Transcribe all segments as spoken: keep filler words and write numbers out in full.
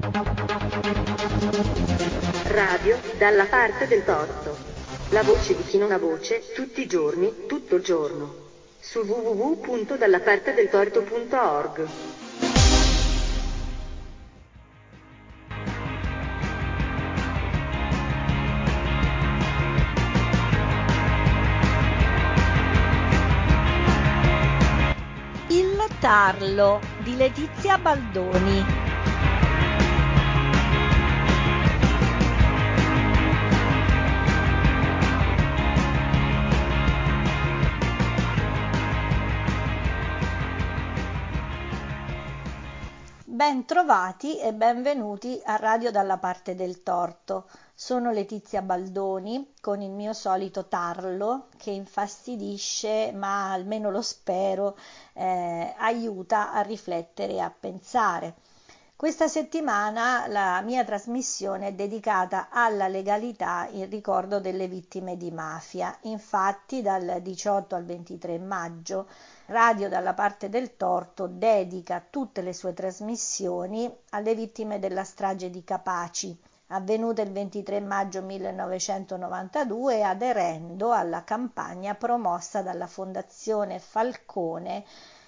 Radio dalla parte del torto. La voce di chi non ha voce, tutti i giorni, tutto il giorno. Su w w w punto dallapartedeltorto punto org. Il tarlo di Letizia Baldoni. Ben trovati e benvenuti a Radio dalla parte del torto. Sono Letizia Baldoni con il mio solito tarlo che infastidisce, ma almeno lo spero, eh, aiuta a riflettere e a pensare. Questa settimana la mia trasmissione è dedicata alla legalità in ricordo delle vittime di mafia. Infatti dal diciotto al ventitré maggio Radio dalla parte del torto dedica tutte le sue trasmissioni alle vittime della strage di Capaci, avvenuta il ventitré maggio millenovecentonovantadue, aderendo alla campagna promossa dalla Fondazione Falcone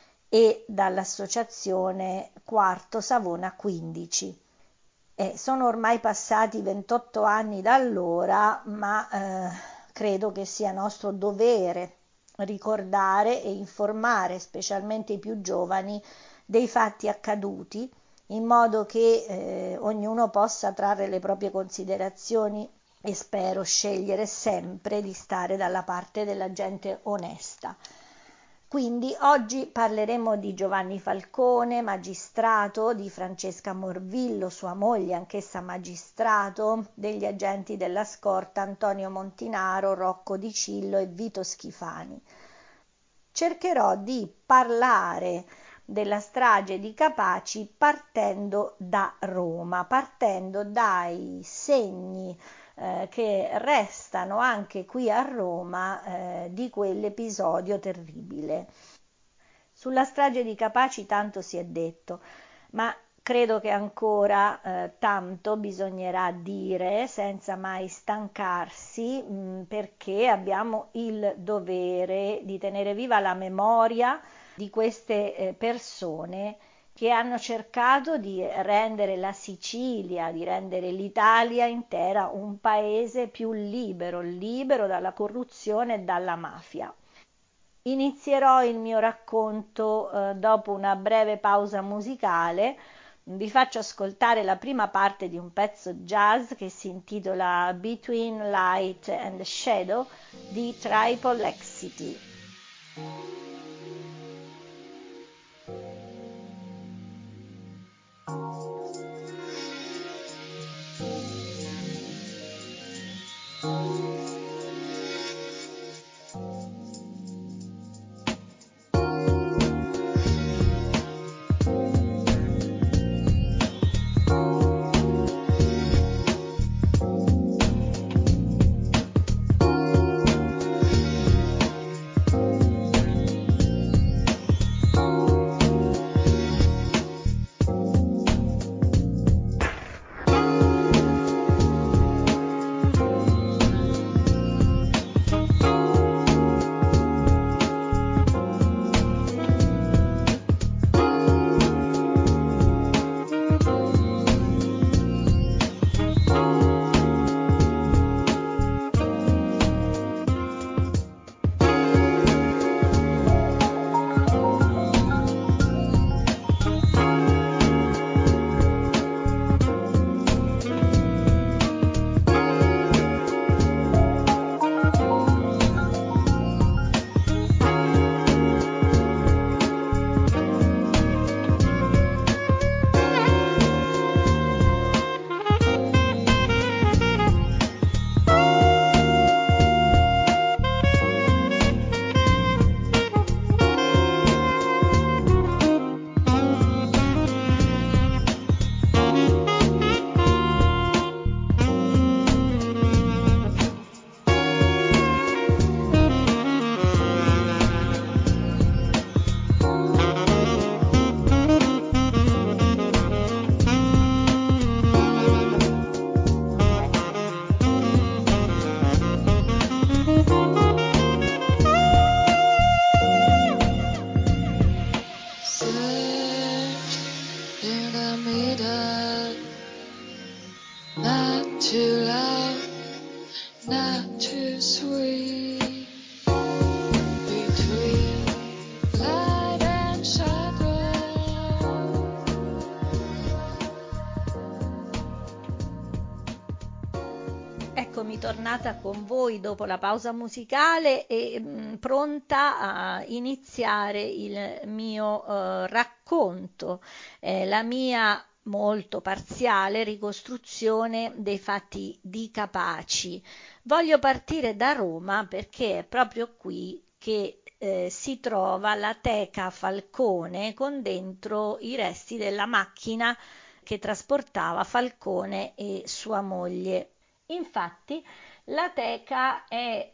e dall'associazione Quarto Savona quindici. Eh, sono ormai passati ventotto anni da allora, ma eh, credo che sia nostro dovere ricordare e informare specialmente i più giovani dei fatti accaduti, in modo che eh, ognuno possa trarre le proprie considerazioni e spero scegliere sempre di stare dalla parte della gente onesta. Quindi oggi parleremo di Giovanni Falcone, magistrato, di Francesca Morvillo, sua moglie, anch'essa magistrato, degli agenti della scorta Antonio Montinaro, Rocco Di Cillo e Vito Schifani. Cercherò di parlare della strage di Capaci partendo da Roma, partendo dai segni eh, che restano anche qui a Roma eh, di quell'episodio terribile. Sulla strage di Capaci tanto si è detto, ma credo che ancora eh, tanto bisognerà dire senza mai stancarsi, mh, perché abbiamo il dovere di tenere viva la memoria di queste eh, persone che hanno cercato di rendere la Sicilia, di rendere l'Italia intera un paese più libero, libero dalla corruzione e dalla mafia. Inizierò il mio racconto eh, dopo una breve pausa musicale. Vi faccio ascoltare la prima parte di un pezzo jazz che si intitola Between Light and Shadow di Triple X City. too loud, not too sweet. Between light and shadow. Eccomi tornata con voi dopo la pausa musicale e mh, pronta a iniziare il mio eh, racconto, eh, la mia molto parziale ricostruzione dei fatti di Capaci. Voglio partire da Roma perché è proprio qui che eh, si trova la teca Falcone con dentro i resti della macchina che trasportava Falcone e sua moglie. Infatti, la teca è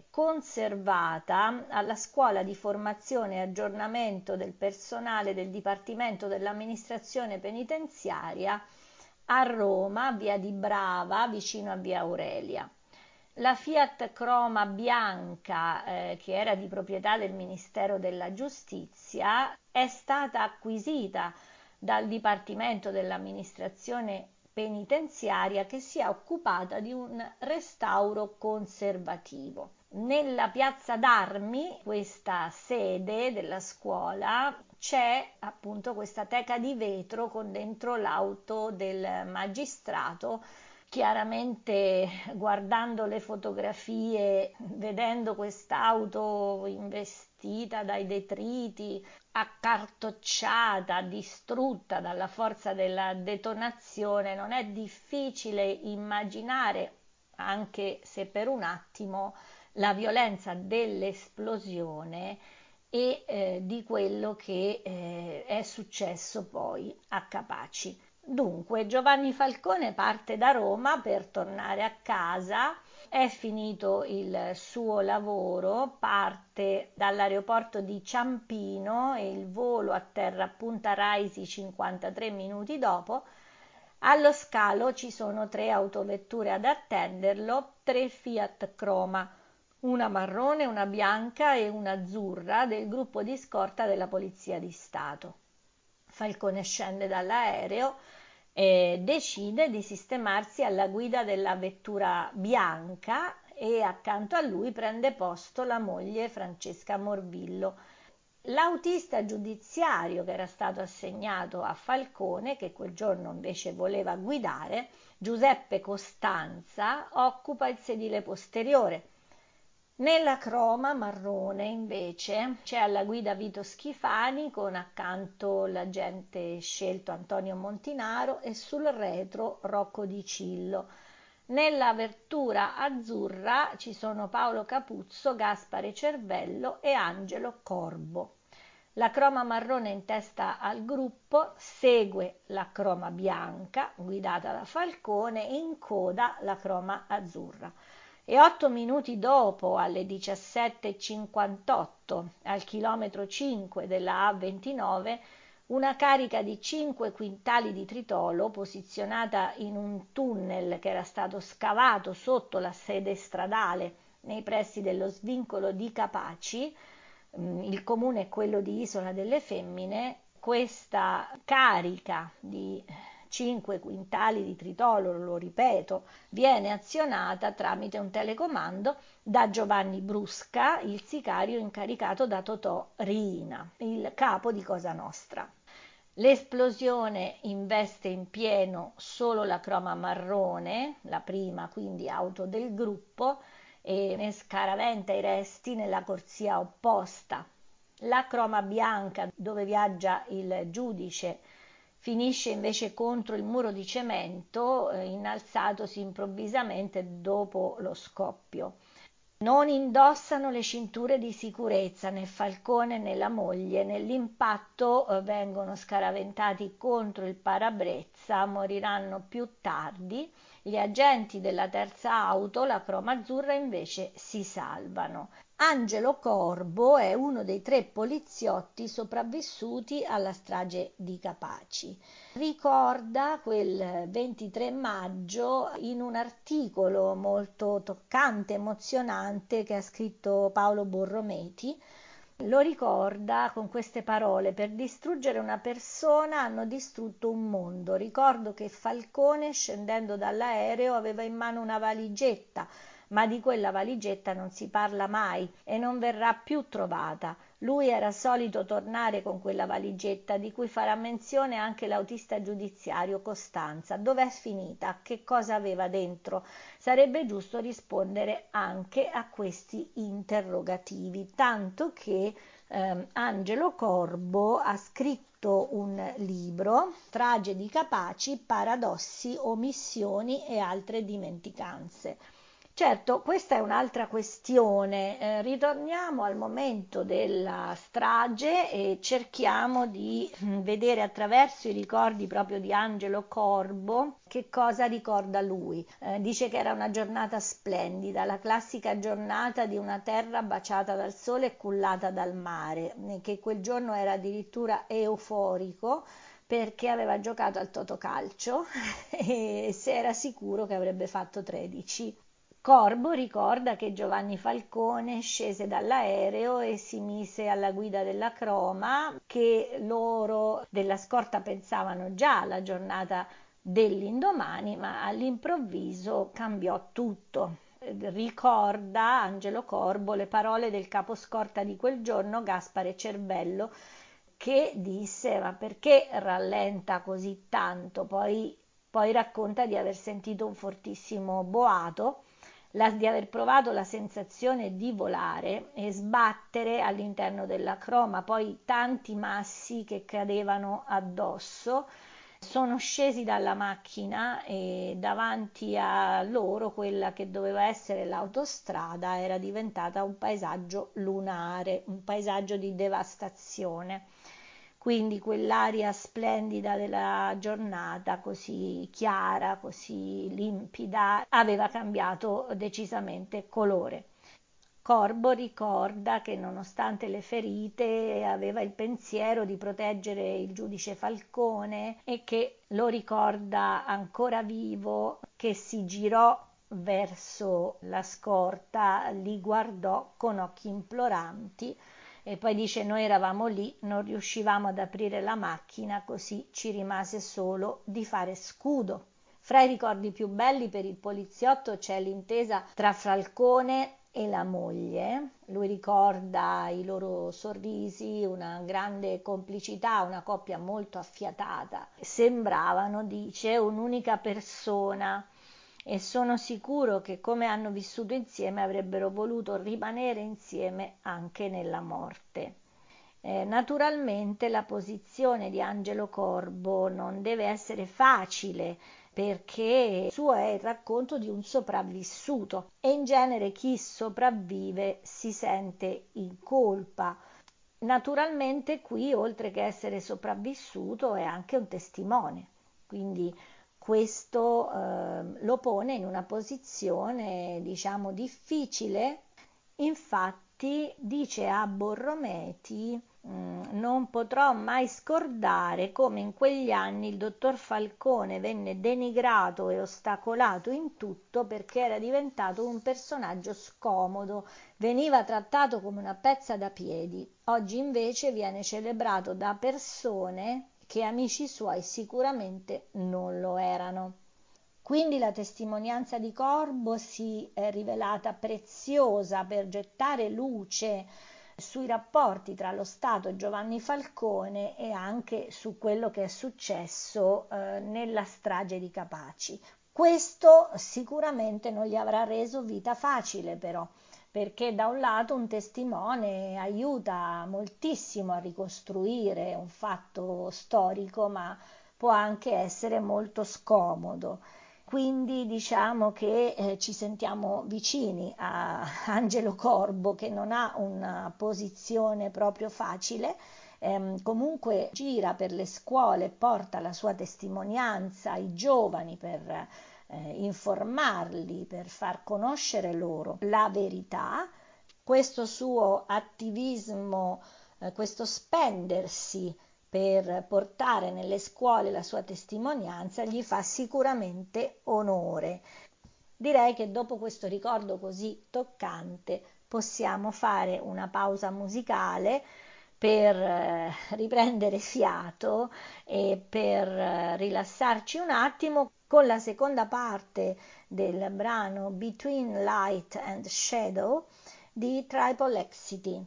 conservata alla Scuola di Formazione e Aggiornamento del Personale del Dipartimento dell'Amministrazione Penitenziaria a Roma, via di Brava, vicino a via Aurelia. La Fiat Croma bianca, eh, che era di proprietà del Ministero della Giustizia, è stata acquisita dal Dipartimento dell'Amministrazione penitenziaria che si è occupata di un restauro conservativo. Nella piazza d'Armi, questa sede della scuola, c'è appunto questa teca di vetro con dentro l'auto del magistrato. Chiaramente guardando le fotografie, vedendo quest'auto investita dai detriti, accartocciata, distrutta dalla forza della detonazione, non è difficile immaginare, anche se per un attimo, la violenza dell'esplosione e eh, di quello che eh, è successo poi a Capaci. Dunque, Giovanni Falcone parte da Roma per tornare a casa, è finito il suo lavoro, parte dall'aeroporto di Ciampino e il volo atterra a Punta Raisi cinquantatré minuti dopo. Allo scalo ci sono tre autovetture ad attenderlo, tre Fiat Croma, una marrone, una bianca e una azzurra del gruppo di scorta della Polizia di Stato. Falcone scende dall'aereo e decide di sistemarsi alla guida della vettura bianca e accanto a lui prende posto la moglie Francesca Morvillo. L'autista giudiziario che era stato assegnato a Falcone, che quel giorno invece voleva guidare, Giuseppe Costanza, occupa il sedile posteriore. Nella Croma marrone invece c'è alla guida Vito Schifani con accanto l'agente scelto Antonio Montinaro e sul retro Rocco Di Cillo. Nella vettura azzurra ci sono Paolo Capuzzo, Gaspare Cervello e Angelo Corbo. La Croma marrone in testa al gruppo segue la Croma bianca guidata da Falcone e in coda la Croma azzurra. E otto minuti dopo, alle diciassette e cinquantotto, al chilometro cinque della A ventinove, una carica di cinque quintali di tritolo posizionata in un tunnel che era stato scavato sotto la sede stradale nei pressi dello svincolo di Capaci, il comune è quello di Isola delle Femmine. Questa carica di cinque quintali di tritolo, lo ripeto, viene azionata tramite un telecomando da Giovanni Brusca, il sicario incaricato da Totò Riina, il capo di Cosa Nostra. L'esplosione investe in pieno solo la Croma marrone, la prima quindi auto del gruppo, e ne scaraventa i resti nella corsia opposta. La Croma bianca, dove viaggia il giudice, finisce invece contro il muro di cemento, eh, innalzatosi improvvisamente dopo lo scoppio. Non indossano le cinture di sicurezza né Falcone né la moglie. Nell'impatto eh, vengono scaraventati contro il parabrezza, moriranno più tardi. Gli agenti della terza auto, la Croma azzurra, invece si salvano. Angelo Corbo è uno dei tre poliziotti sopravvissuti alla strage di Capaci. Ricorda quel ventitré maggio in un articolo molto toccante, emozionante che ha scritto Paolo Borrometi, lo ricorda con queste parole: per distruggere una persona hanno distrutto un mondo. Ricordo che Falcone, scendendo dall'aereo, aveva in mano una valigetta, ma di quella valigetta non si parla mai e non verrà più trovata. Lui era solito tornare con quella valigetta, di cui farà menzione anche l'autista giudiziario Costanza. Dov'è finita? Che cosa aveva dentro? Sarebbe giusto rispondere anche a questi interrogativi, tanto che eh, Angelo Corbo ha scritto un libro, Tragedi capaci, paradossi, omissioni e altre dimenticanze. Certo, questa è un'altra questione. Eh, ritorniamo al momento della strage e cerchiamo di mh, vedere attraverso i ricordi proprio di Angelo Corbo che cosa ricorda lui. Eh, dice che era una giornata splendida, la classica giornata di una terra baciata dal sole e cullata dal mare, che quel giorno era addirittura euforico perché aveva giocato al Totocalcio e si era sicuro che avrebbe fatto tredici. Corbo ricorda che Giovanni Falcone scese dall'aereo e si mise alla guida della Croma, che loro della scorta pensavano già alla giornata dell'indomani, ma all'improvviso cambiò tutto. Ricorda Angelo Corbo le parole del caposcorta di quel giorno, Gaspare Cervello, che disse: ma perché rallenta così tanto? Poi, poi racconta di aver sentito un fortissimo boato, la, di aver provato la sensazione di volare e sbattere all'interno della Croma, poi tanti massi che cadevano addosso. Sono scesi dalla macchina e davanti a loro quella che doveva essere l'autostrada era diventata un paesaggio lunare, un paesaggio di devastazione. Quindi quell'aria splendida della giornata, così chiara, così limpida, aveva cambiato decisamente colore. Corbo ricorda che nonostante le ferite aveva il pensiero di proteggere il giudice Falcone e che lo ricorda ancora vivo, che si girò verso la scorta, li guardò con occhi imploranti e poi dice: noi eravamo lì, non riuscivamo ad aprire la macchina, così ci rimase solo di fare scudo. Fra i ricordi più belli per il poliziotto c'è l'intesa tra Falcone e la moglie. Lui ricorda i loro sorrisi, una grande complicità, una coppia molto affiatata. Sembravano, dice, un'unica persona e sono sicuro che come hanno vissuto insieme avrebbero voluto rimanere insieme anche nella morte. Eh, naturalmente la posizione di Angelo Corbo non deve essere facile, perché il suo è il racconto di un sopravvissuto e in genere chi sopravvive si sente in colpa. Naturalmente qui, oltre che essere sopravvissuto, è anche un testimone, quindi questo eh, lo pone in una posizione, diciamo, difficile. Infatti dice a Borrometi: non potrò mai scordare come in quegli anni il dottor Falcone venne denigrato e ostacolato in tutto perché era diventato un personaggio scomodo, veniva trattato come una pezza da piedi. Oggi invece viene celebrato da persone che amici suoi sicuramente non lo erano. Quindi la testimonianza di Corbo si è rivelata preziosa per gettare luce sui rapporti tra lo Stato e Giovanni Falcone e anche su quello che è successo eh, nella strage di Capaci. Questo sicuramente non gli avrà reso vita facile, però, perché da un lato un testimone aiuta moltissimo a ricostruire un fatto storico, ma può anche essere molto scomodo. Quindi diciamo che eh, ci sentiamo vicini a Angelo Corbo, che non ha una posizione proprio facile, ehm, comunque gira per le scuole, porta la sua testimonianza ai giovani per eh, informarli, per far conoscere loro la verità. Questo suo attivismo, eh, questo spendersi per portare nelle scuole la sua testimonianza gli fa sicuramente onore. Direi che dopo questo ricordo così toccante possiamo fare una pausa musicale per eh, riprendere fiato e per eh, rilassarci un attimo con la seconda parte del brano Between Light and Shadow di Tripolexity.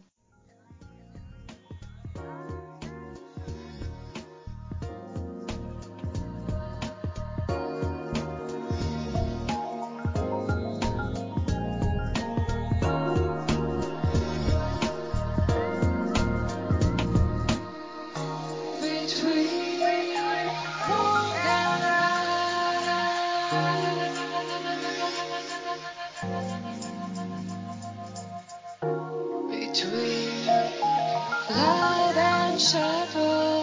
Between light and shadow.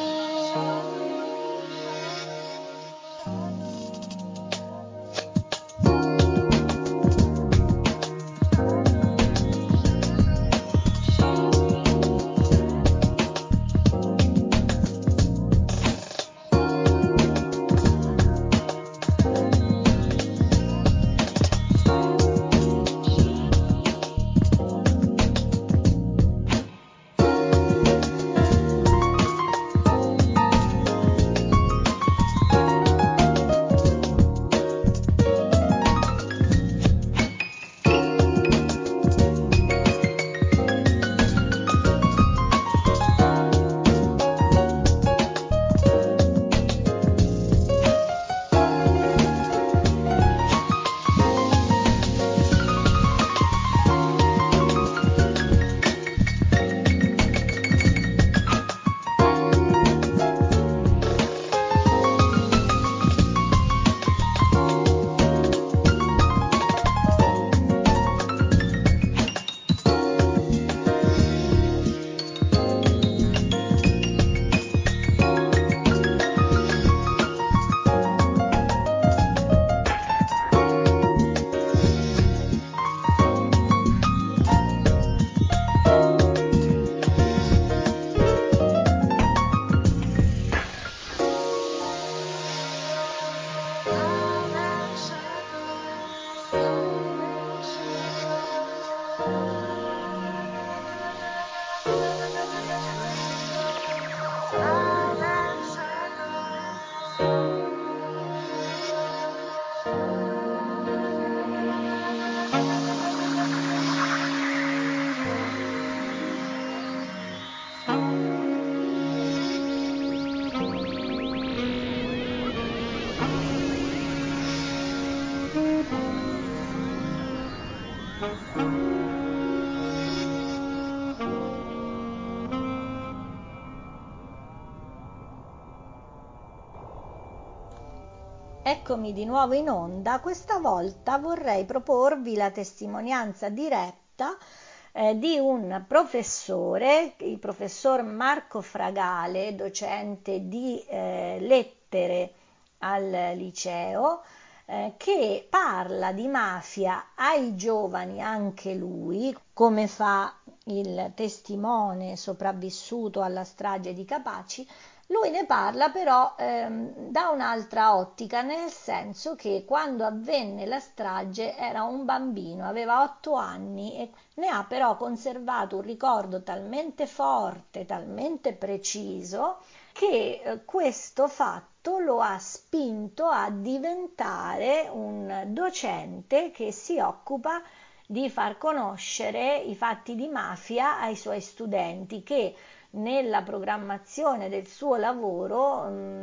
Eccomi di nuovo in onda. Questa volta vorrei proporvi la testimonianza diretta eh, di un professore, il professor Marco Fragale, docente di eh, lettere al liceo, eh, che parla di mafia ai giovani anche lui, come fa il testimone sopravvissuto alla strage di Capaci. Lui ne parla però ehm, da un'altra ottica, nel senso che quando avvenne la strage era un bambino, aveva otto anni e ne ha però conservato un ricordo talmente forte, talmente preciso, che eh, questo fatto lo ha spinto a diventare un docente che si occupa di far conoscere i fatti di mafia ai suoi studenti, che nella programmazione del suo lavoro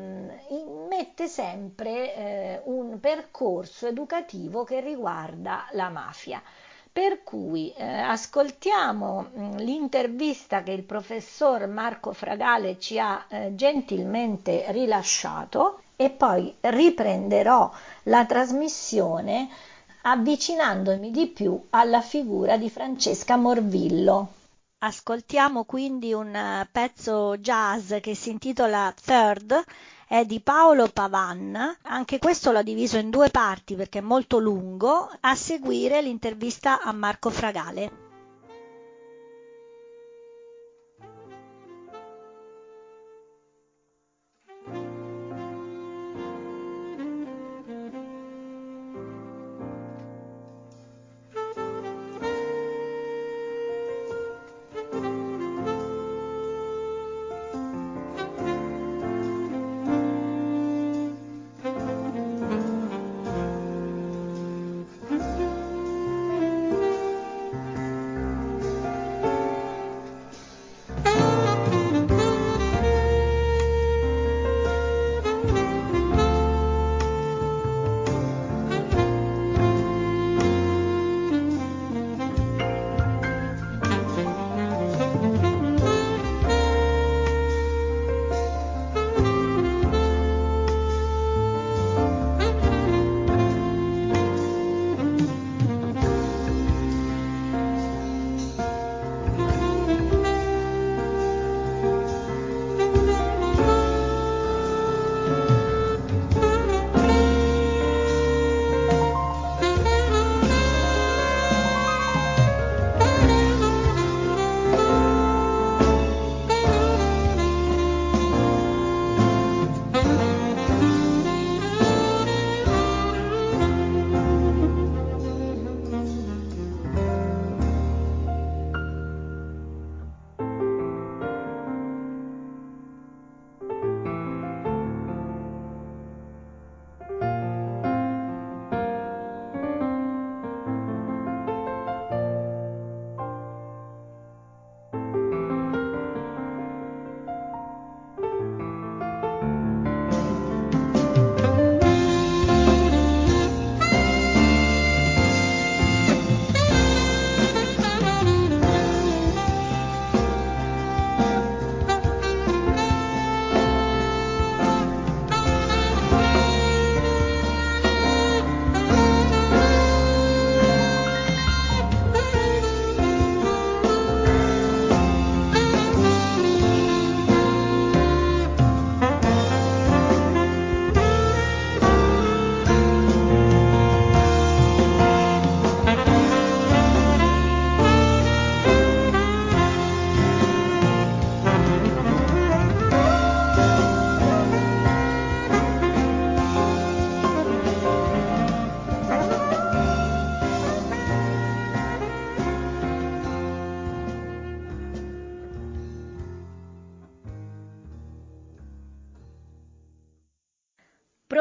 mh, mette sempre eh, un percorso educativo che riguarda la mafia. Per cui eh, ascoltiamo mh, l'intervista che il professor Marco Fragale ci ha eh, gentilmente rilasciato e poi riprenderò la trasmissione avvicinandomi di più alla figura di Francesca Morvillo. Ascoltiamo quindi un pezzo jazz che si intitola Third, è di Paolo Pavan, anche questo l'ho diviso in due parti perché è molto lungo, a seguire l'intervista a Marco Fragale.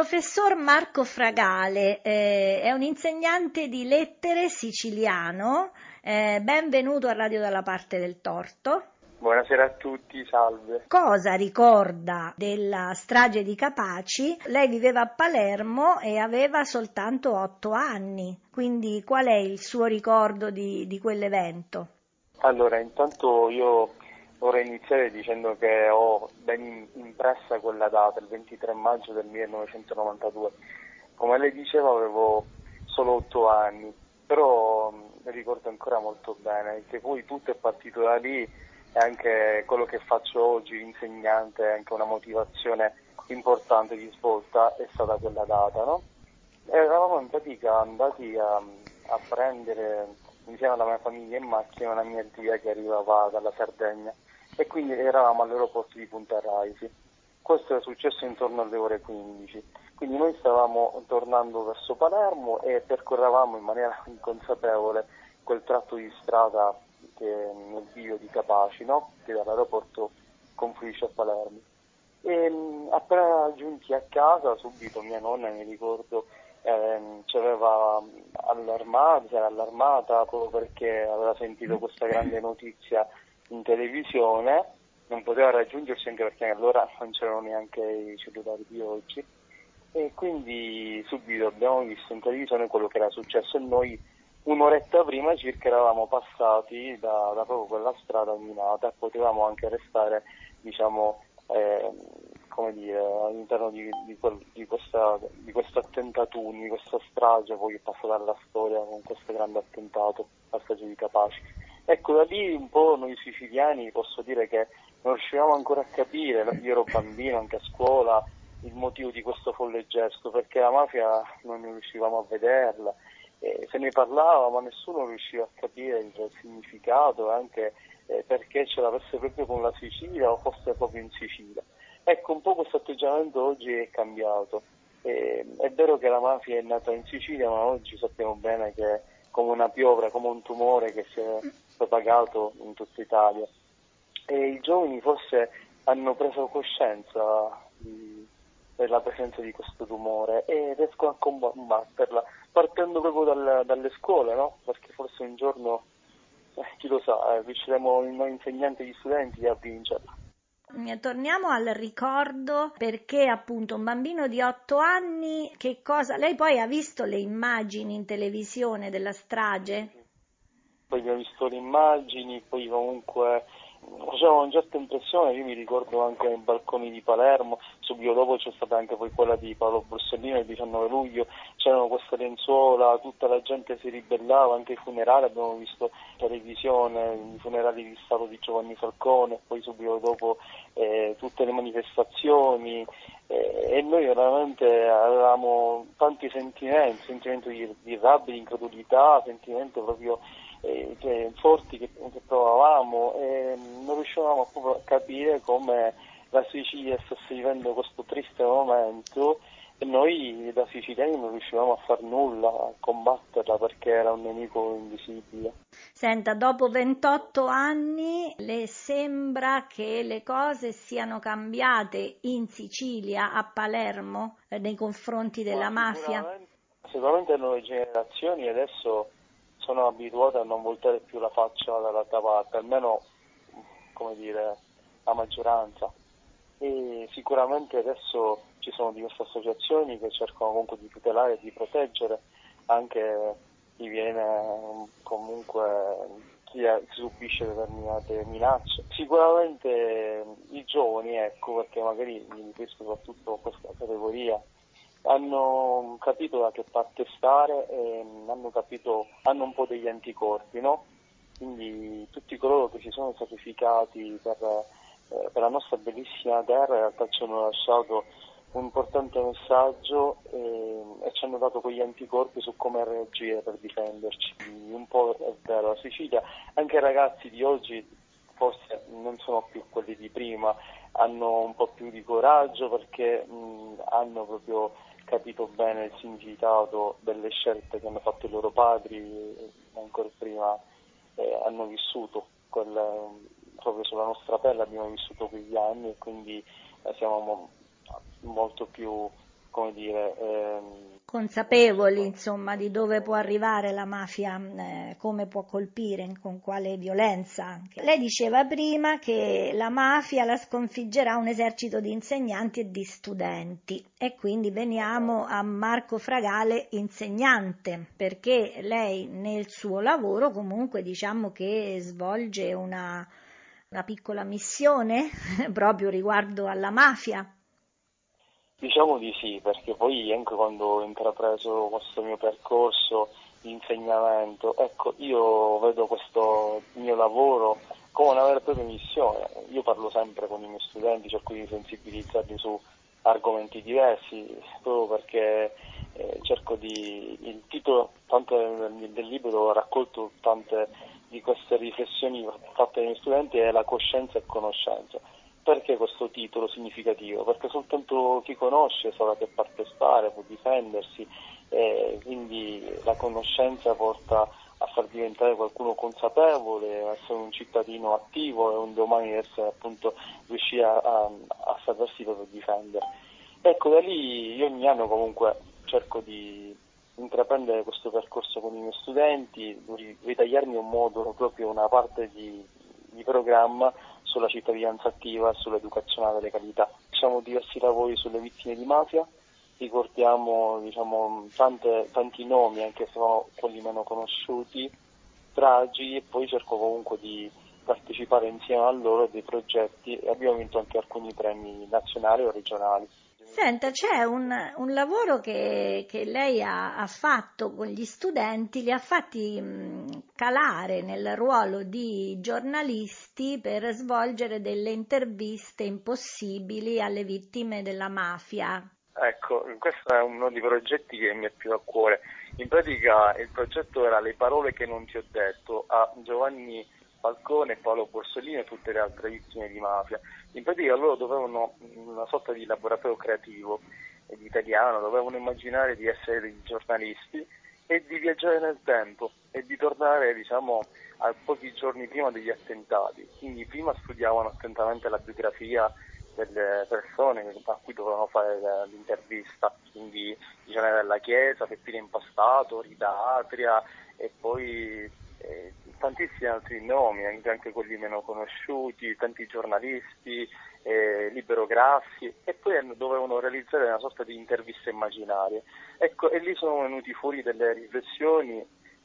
professor Marco Fragale eh, è un insegnante di lettere siciliano, eh, benvenuto a Radio dalla parte del torto. Buonasera a tutti, salve. Cosa ricorda della strage di Capaci? Lei viveva a Palermo e aveva soltanto otto anni, quindi qual è il suo ricordo di, di quell'evento? Allora, intanto io vorrei iniziare dicendo che ho ben impressa quella data, il ventitré maggio del millenovecentonovantadue. Come lei diceva avevo solo otto anni, però mi ricordo ancora molto bene che poi tutto è partito da lì e anche quello che faccio oggi, insegnante, anche una motivazione importante di svolta è stata quella data, no? Eravamo in pratica andati a, a prendere insieme alla mia famiglia in macchina una mia zia che arrivava dalla Sardegna e quindi eravamo all'aeroporto di Punta Raisi. Questo è successo intorno alle ore quindici, quindi noi stavamo tornando verso Palermo e percorrevamo in maniera inconsapevole quel tratto di strada che nel bivio di Capaci, no? Che dall'aeroporto confluisce a Palermo. E appena giunti a casa, subito mia nonna, mi ricordo, ehm, ci aveva allarmata, si era allarmata proprio perché aveva sentito questa grande notizia in televisione, non poteva raggiungerci anche perché allora non c'erano neanche i cellulari di oggi, e quindi subito abbiamo visto in televisione quello che era successo e noi un'oretta prima circa eravamo passati da, da proprio quella strada minata e potevamo anche restare, diciamo, eh, come dire, all'interno di, di, quel, di, questa, di questo attentato, di questa strage poi che è passata alla storia con questo grande attentato, la strage di Capaci. Ecco, da lì un po' noi siciliani posso dire che non riuscivamo ancora a capire, io ero bambino anche a scuola, il motivo di questo folle gesto, perché la mafia non riuscivamo a vederla, eh, se ne parlava ma nessuno riusciva a capire il significato e anche eh, perché ce l'avesse proprio con la Sicilia o fosse proprio in Sicilia. Ecco, un po' questo atteggiamento oggi è cambiato. Eh, è vero che la mafia è nata in Sicilia, ma oggi sappiamo bene che è come una piovra, come un tumore che si è propagato in tutta Italia. E i giovani forse hanno preso coscienza di, della presenza di questo tumore e riescono a combatterla, partendo proprio dal, dalle scuole, no? Perché forse un giorno, eh, chi lo sa, eh, riusciremo noi insegnanti e gli studenti a vincerla. Torniamo al ricordo, perché appunto un bambino di otto anni, che cosa? Lei poi ha visto le immagini in televisione della strage? Poi abbiamo visto le immagini, poi comunque faceva una certa impressione, io mi ricordo anche nei balconi di Palermo, subito dopo c'è stata anche poi quella di Paolo Borsellino il diciannove luglio, c'erano queste lenzuola, tutta la gente si ribellava, anche i funerali, abbiamo visto in televisione, i funerali di Stato di Giovanni Falcone, poi subito dopo eh, tutte le manifestazioni eh, e noi veramente avevamo tanti sentimenti, sentimento di, di rabbia, di incredulità, sentimento proprio Eh, che, forti che, che provavamo e non riuscivamo proprio a capire come la Sicilia stesse vivendo questo triste momento e noi da siciliani non riuscivamo a far nulla, a combatterla perché era un nemico invisibile. Senta, dopo ventotto anni le sembra che le cose siano cambiate in Sicilia, a Palermo, eh, nei confronti della Ma mafia? Sicuramente, sicuramente le nuove generazioni adesso sono abituate a non voltare più la faccia dall'altra parte, almeno, come dire, la maggioranza. E sicuramente adesso ci sono diverse associazioni che cercano comunque di tutelare e di proteggere anche chi viene comunque, chi, è, chi subisce determinate minacce. Sicuramente i giovani, ecco, perché magari mi riferisco soprattutto a questa categoria, hanno capito da che parte stare e hanno capito, hanno un po' degli anticorpi, no? Quindi tutti coloro che si sono sacrificati per, eh, per la nostra bellissima terra in realtà ci hanno lasciato un importante messaggio e, e ci hanno dato quegli anticorpi su come reagire per difenderci. Un po' è vero, la Sicilia, anche i ragazzi di oggi forse non sono più quelli di prima, hanno un po' più di coraggio perché mh, hanno proprio capito bene il significato delle scelte che hanno fatto i loro padri e ancora prima eh, hanno vissuto quel, proprio sulla nostra pelle abbiamo vissuto quegli anni e quindi eh, siamo mo- molto più come dire, ehm, consapevoli, insomma, di dove può arrivare la mafia, eh, come può colpire, con quale violenza anche. Lei diceva prima che la mafia la sconfiggerà un esercito di insegnanti e di studenti, e quindi veniamo a Marco Fragale, insegnante, perché lei nel suo lavoro comunque diciamo che svolge una, una piccola missione proprio riguardo alla mafia. Diciamo di sì, perché poi anche quando ho intrapreso questo mio percorso di insegnamento, ecco, io vedo questo mio lavoro come una vera e propria missione. Io parlo sempre con i miei studenti, cerco di sensibilizzarli su argomenti diversi, proprio perché eh, cerco di... il titolo tanto del, del libro ho raccolto tante di queste riflessioni fatte dai miei studenti, è la coscienza e conoscenza. Perché questo titolo significativo? Perché soltanto chi conosce sa da che parte stare, può difendersi, e quindi la conoscenza porta a far diventare qualcuno consapevole, a essere un cittadino attivo e un domani essere appunto riuscire a, a, a sapersi proprio difendere. Ecco, da lì io ogni anno comunque cerco di intraprendere questo percorso con i miei studenti, ritagliarmi un modulo, proprio una parte di, di programma sulla cittadinanza attiva e sull'educazione alla legalità. Facciamo diversi lavori sulle vittime di mafia, ricordiamo diciamo, tante, tanti nomi, anche se sono quelli meno conosciuti, tragici, e poi cerco comunque di partecipare insieme a loro a dei progetti e abbiamo vinto anche alcuni premi nazionali o regionali. Senta, c'è un, un lavoro che, che lei ha, ha fatto con gli studenti, li ha fatti mh, calare nel ruolo di giornalisti per svolgere delle interviste impossibili alle vittime della mafia. Ecco, questo è uno dei progetti che mi è più a cuore. In pratica il progetto era Le parole che non ti ho detto a Giovanni Falcone, Paolo Borsellino e tutte le altre vittime di mafia. In pratica loro dovevano, una sorta di laboratorio creativo ed italiano, dovevano immaginare di essere dei giornalisti e di viaggiare nel tempo e di tornare, diciamo, a pochi giorni prima degli attentati. Quindi prima studiavano attentamente la biografia delle persone a cui dovevano fare l'intervista, quindi Giovanni della Chiesa, Peppino Impastato, Rita Atria e poi eh, tantissimi altri nomi, anche, anche quelli meno conosciuti, tanti giornalisti, eh, Libero Grassi, e poi dovevano realizzare una sorta di interviste immaginarie. Ecco, e lì sono venuti fuori delle riflessioni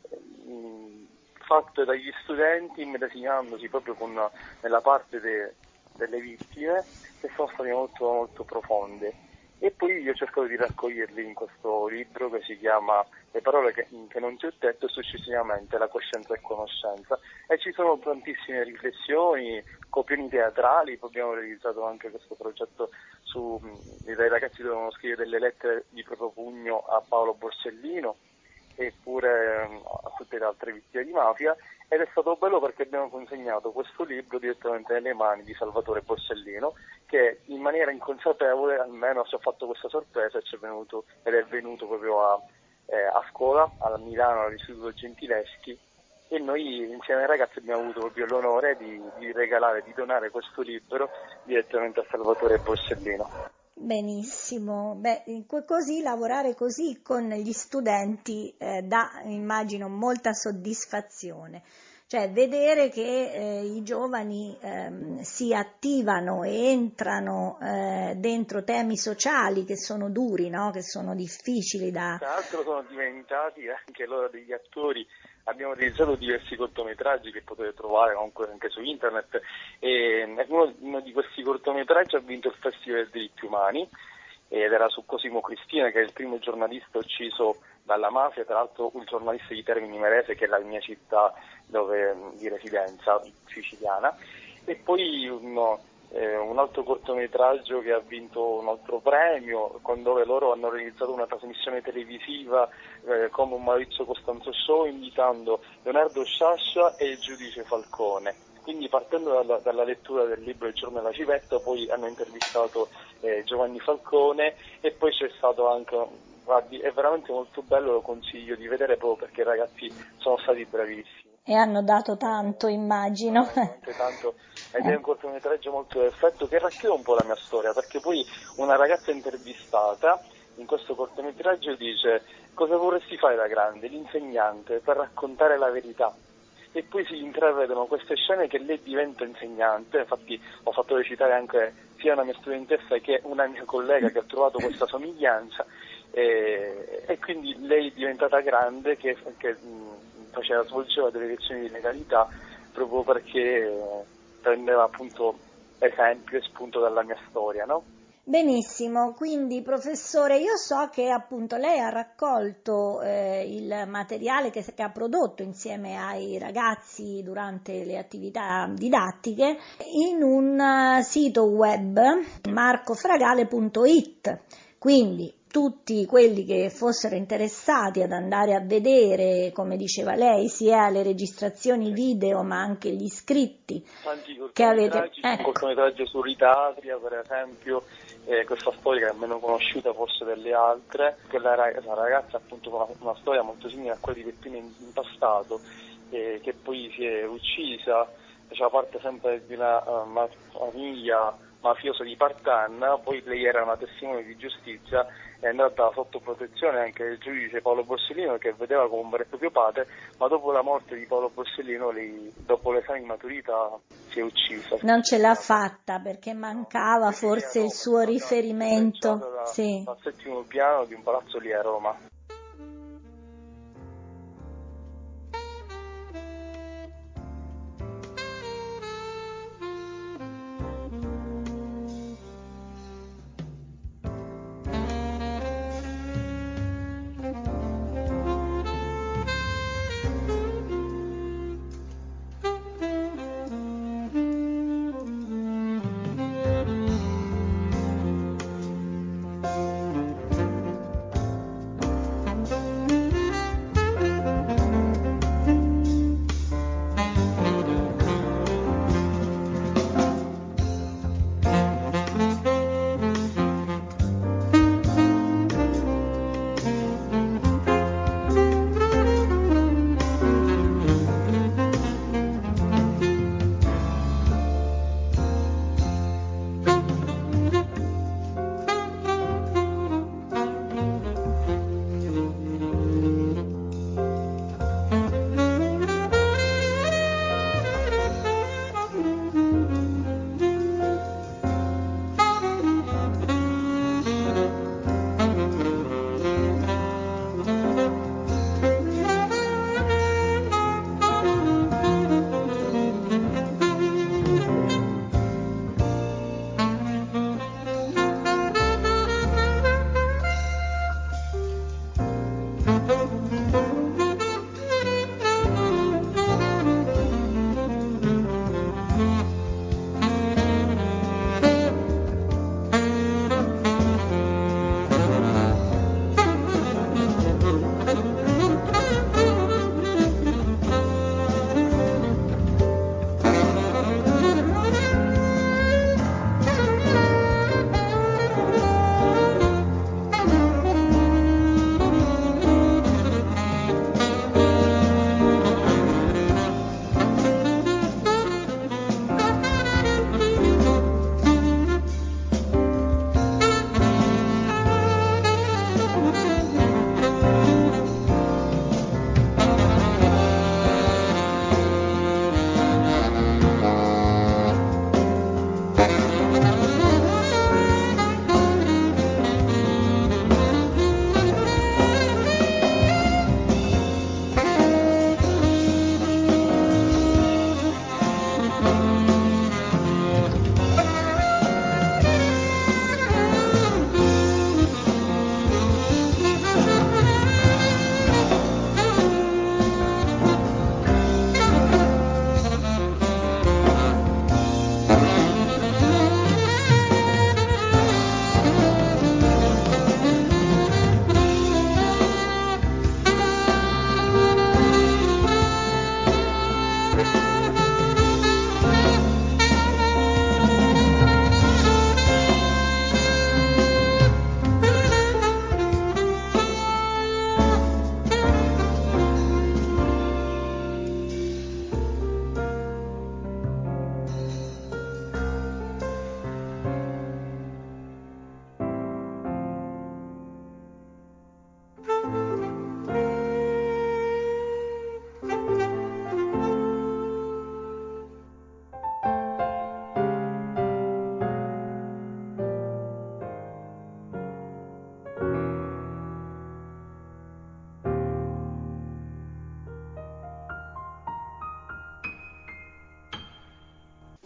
eh, fatte dagli studenti, medesimandosi proprio con, nella parte de, delle vittime, che sono state molto, molto profonde. E poi io ho cercato di raccoglierli in questo libro che si chiama Le parole che, che non ti ho detto e successivamente La coscienza e conoscenza, e ci sono tantissime riflessioni, copioni teatrali. Poi abbiamo realizzato anche questo progetto su i ragazzi dovevano scrivere delle lettere di proprio pugno a Paolo Borsellino eppure a tutte le altre vittime di mafia, ed è stato bello perché abbiamo consegnato questo libro direttamente nelle mani di Salvatore Borsellino, che in maniera inconsapevole almeno ci ha fatto questa sorpresa e ci è venuto ed è venuto proprio a, eh, a scuola a Milano all'Istituto Gentileschi, e noi insieme ai ragazzi abbiamo avuto proprio l'onore di, di regalare, di donare questo libro direttamente a Salvatore Borsellino. Benissimo, beh, così lavorare così con gli studenti eh, dà, immagino, molta soddisfazione, cioè vedere che eh, i giovani eh, si attivano e entrano eh, dentro temi sociali che sono duri, no? Che sono difficili da... Tra l'altro sono diventati anche loro degli attori. Abbiamo realizzato diversi cortometraggi che potete trovare comunque anche su internet, e uno, uno di questi cortometraggi ha vinto il Festival dei diritti umani ed era su Cosimo Cristina, che è il primo giornalista ucciso dalla mafia, tra l'altro un giornalista di Termini Imerese, che è la mia città dove, di residenza siciliana, e poi uno, eh, un altro cortometraggio che ha vinto un altro premio, con dove loro hanno realizzato una trasmissione televisiva eh, come un Maurizio Costanzo Show, invitando Leonardo Sciascia e il giudice Falcone. Quindi partendo dalla, dalla lettura del libro Il giorno della civetta, poi hanno intervistato eh, Giovanni Falcone, e poi c'è stato anche, guardi, è veramente molto bello, lo consiglio di vedere proprio perché i ragazzi sono stati bravissimi. E hanno dato tanto, immagino. Veramente tanto, ed è un cortometraggio molto perfetto che racchiude un po' la mia storia, perché poi una ragazza intervistata in questo cortometraggio dice: cosa vorresti fare da grande? L'insegnante, per raccontare la verità. E poi si intravedono queste scene che lei diventa insegnante. Infatti ho fatto recitare anche sia una mia studentessa che una mia collega che ha trovato questa somiglianza, e, e quindi lei è diventata grande che, che mh, faceva, svolgeva delle lezioni di legalità proprio perché eh, prendeva appunto esempio e spunto dalla mia storia, no? Benissimo, quindi professore, io so che appunto lei ha raccolto eh, il materiale che, che ha prodotto insieme ai ragazzi durante le attività didattiche in un uh, sito web, marcofragale punto it, quindi tutti quelli che fossero interessati ad andare a vedere, come diceva lei, sia le registrazioni video ma anche gli scritti Tanti che avete... cortometraggi, un cortometraggio su Ritatria per esempio, eh, questa storia che è meno conosciuta forse delle altre, quella ragazza, ragazza appunto con una, una storia molto simile a quella di Peppino Impastato, eh, che poi si è uccisa, faceva parte sempre di una uh, ma- famiglia mafiosa di Partanna, poi lei era una testimone di giustizia, è andata sotto protezione anche del giudice Paolo Borsellino che vedeva come un vero e proprio padre, ma dopo la morte di Paolo Borsellino lei, dopo l'esame di maturità, si è uccisa. Non ce l'ha fatta perché mancava No, forse no, il suo riferimento. da, Sì. dal settimo piano di un palazzo lì a Roma.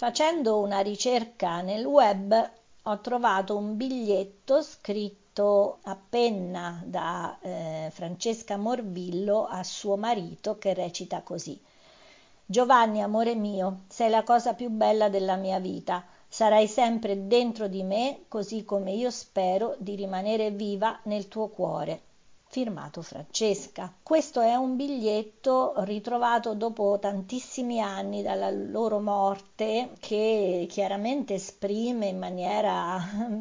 Facendo una ricerca nel web ho trovato un biglietto scritto a penna da eh, Francesca Morvillo a suo marito che recita così: Giovanni, amore mio, sei la cosa più bella della mia vita. Sarai sempre dentro di me, così come io spero di rimanere viva nel tuo cuore. Firmato Francesca. Questo è un biglietto ritrovato dopo tantissimi anni dalla loro morte, che chiaramente esprime in maniera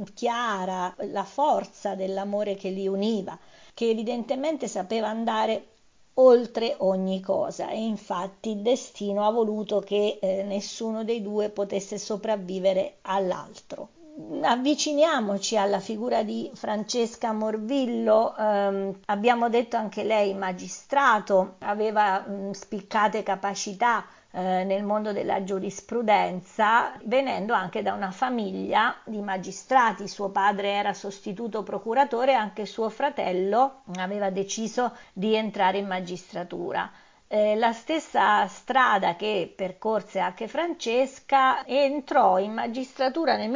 chiara la forza dell'amore che li univa, che evidentemente sapeva andare oltre ogni cosa, e infatti il destino ha voluto che eh, nessuno dei due potesse sopravvivere all'altro. Avviciniamoci alla figura di Francesca Morvillo. Eh, abbiamo detto anche lei magistrato, aveva mh, spiccate capacità eh, nel mondo della giurisprudenza, venendo anche da una famiglia di magistrati. Suo padre era sostituto procuratore e anche suo fratello aveva deciso di entrare in magistratura. Eh, la stessa strada che percorse anche Francesca, entrò in magistratura nel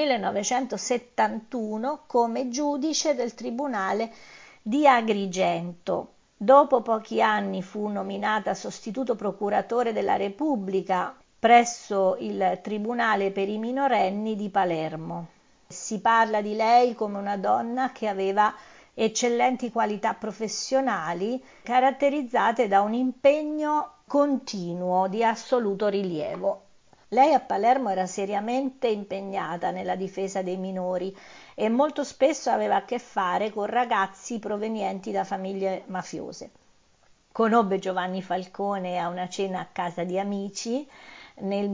millenovecentosettantuno come giudice del Tribunale di Agrigento. Dopo pochi anni fu nominata sostituto procuratore della Repubblica presso il Tribunale per i minorenni di Palermo. Si parla di lei come una donna che aveva eccellenti qualità professionali, caratterizzate da un impegno continuo di assoluto rilievo. Lei a Palermo era seriamente impegnata nella difesa dei minori e molto spesso aveva a che fare con ragazzi provenienti da famiglie mafiose. Conobbe Giovanni Falcone a una cena a casa di amici nel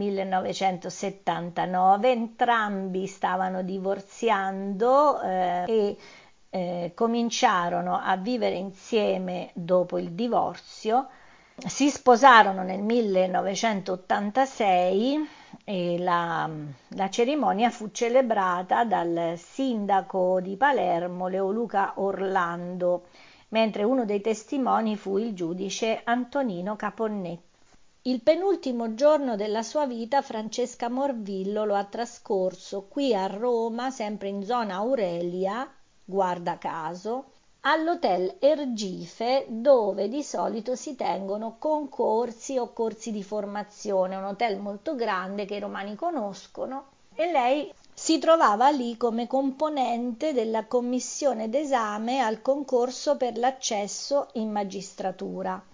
millenovecentosettantanove, entrambi stavano divorziando eh, e Eh, cominciarono a vivere insieme dopo il divorzio, si sposarono nel millenovecentottantasei e la, la cerimonia fu celebrata dal sindaco di Palermo Leoluca Orlando, mentre uno dei testimoni fu il giudice Antonino Caponnetti. Il penultimo giorno della sua vita Francesca Morvillo lo ha trascorso qui a Roma, sempre in zona Aurelia, guarda caso, all'hotel Ergife, dove di solito si tengono concorsi o corsi di formazione, un hotel molto grande che i romani conoscono, e lei si trovava lì come componente della commissione d'esame al concorso per l'accesso in magistratura.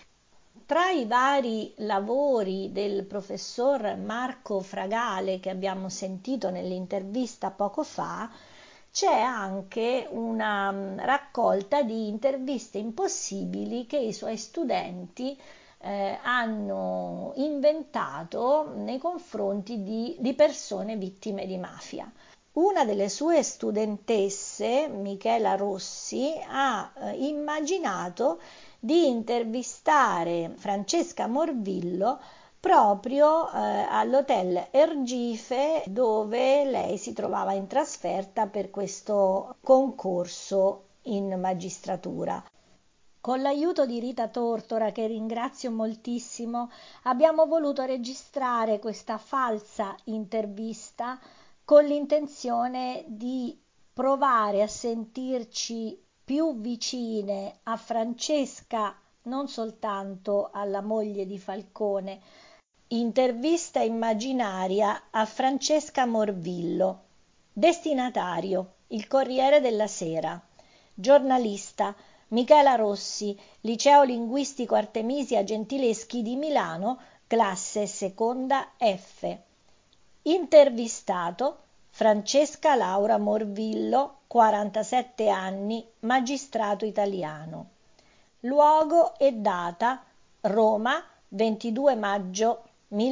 Tra i vari lavori del professor Marco Fragale che abbiamo sentito nell'intervista poco fa, c'è anche una raccolta di interviste impossibili che i suoi studenti eh, hanno inventato nei confronti di, di persone vittime di mafia. Una delle sue studentesse, Michela Rossi, ha eh, immaginato di intervistare Francesca Morvillo proprio eh, all'hotel Ergife, dove lei si trovava in trasferta per questo concorso in magistratura. Con l'aiuto di Rita Tortora, che ringrazio moltissimo, abbiamo voluto registrare questa falsa intervista con l'intenzione di provare a sentirci più vicine a Francesca, non soltanto alla moglie di Falcone. Intervista immaginaria a Francesca Morvillo. Destinatario: il Corriere della Sera. Giornalista: Michela Rossi, Liceo Linguistico Artemisia Gentileschi di Milano, classe seconda F. Intervistato: Francesca Laura Morvillo, quarantasette anni, magistrato italiano. Luogo e data: Roma, ventidue maggio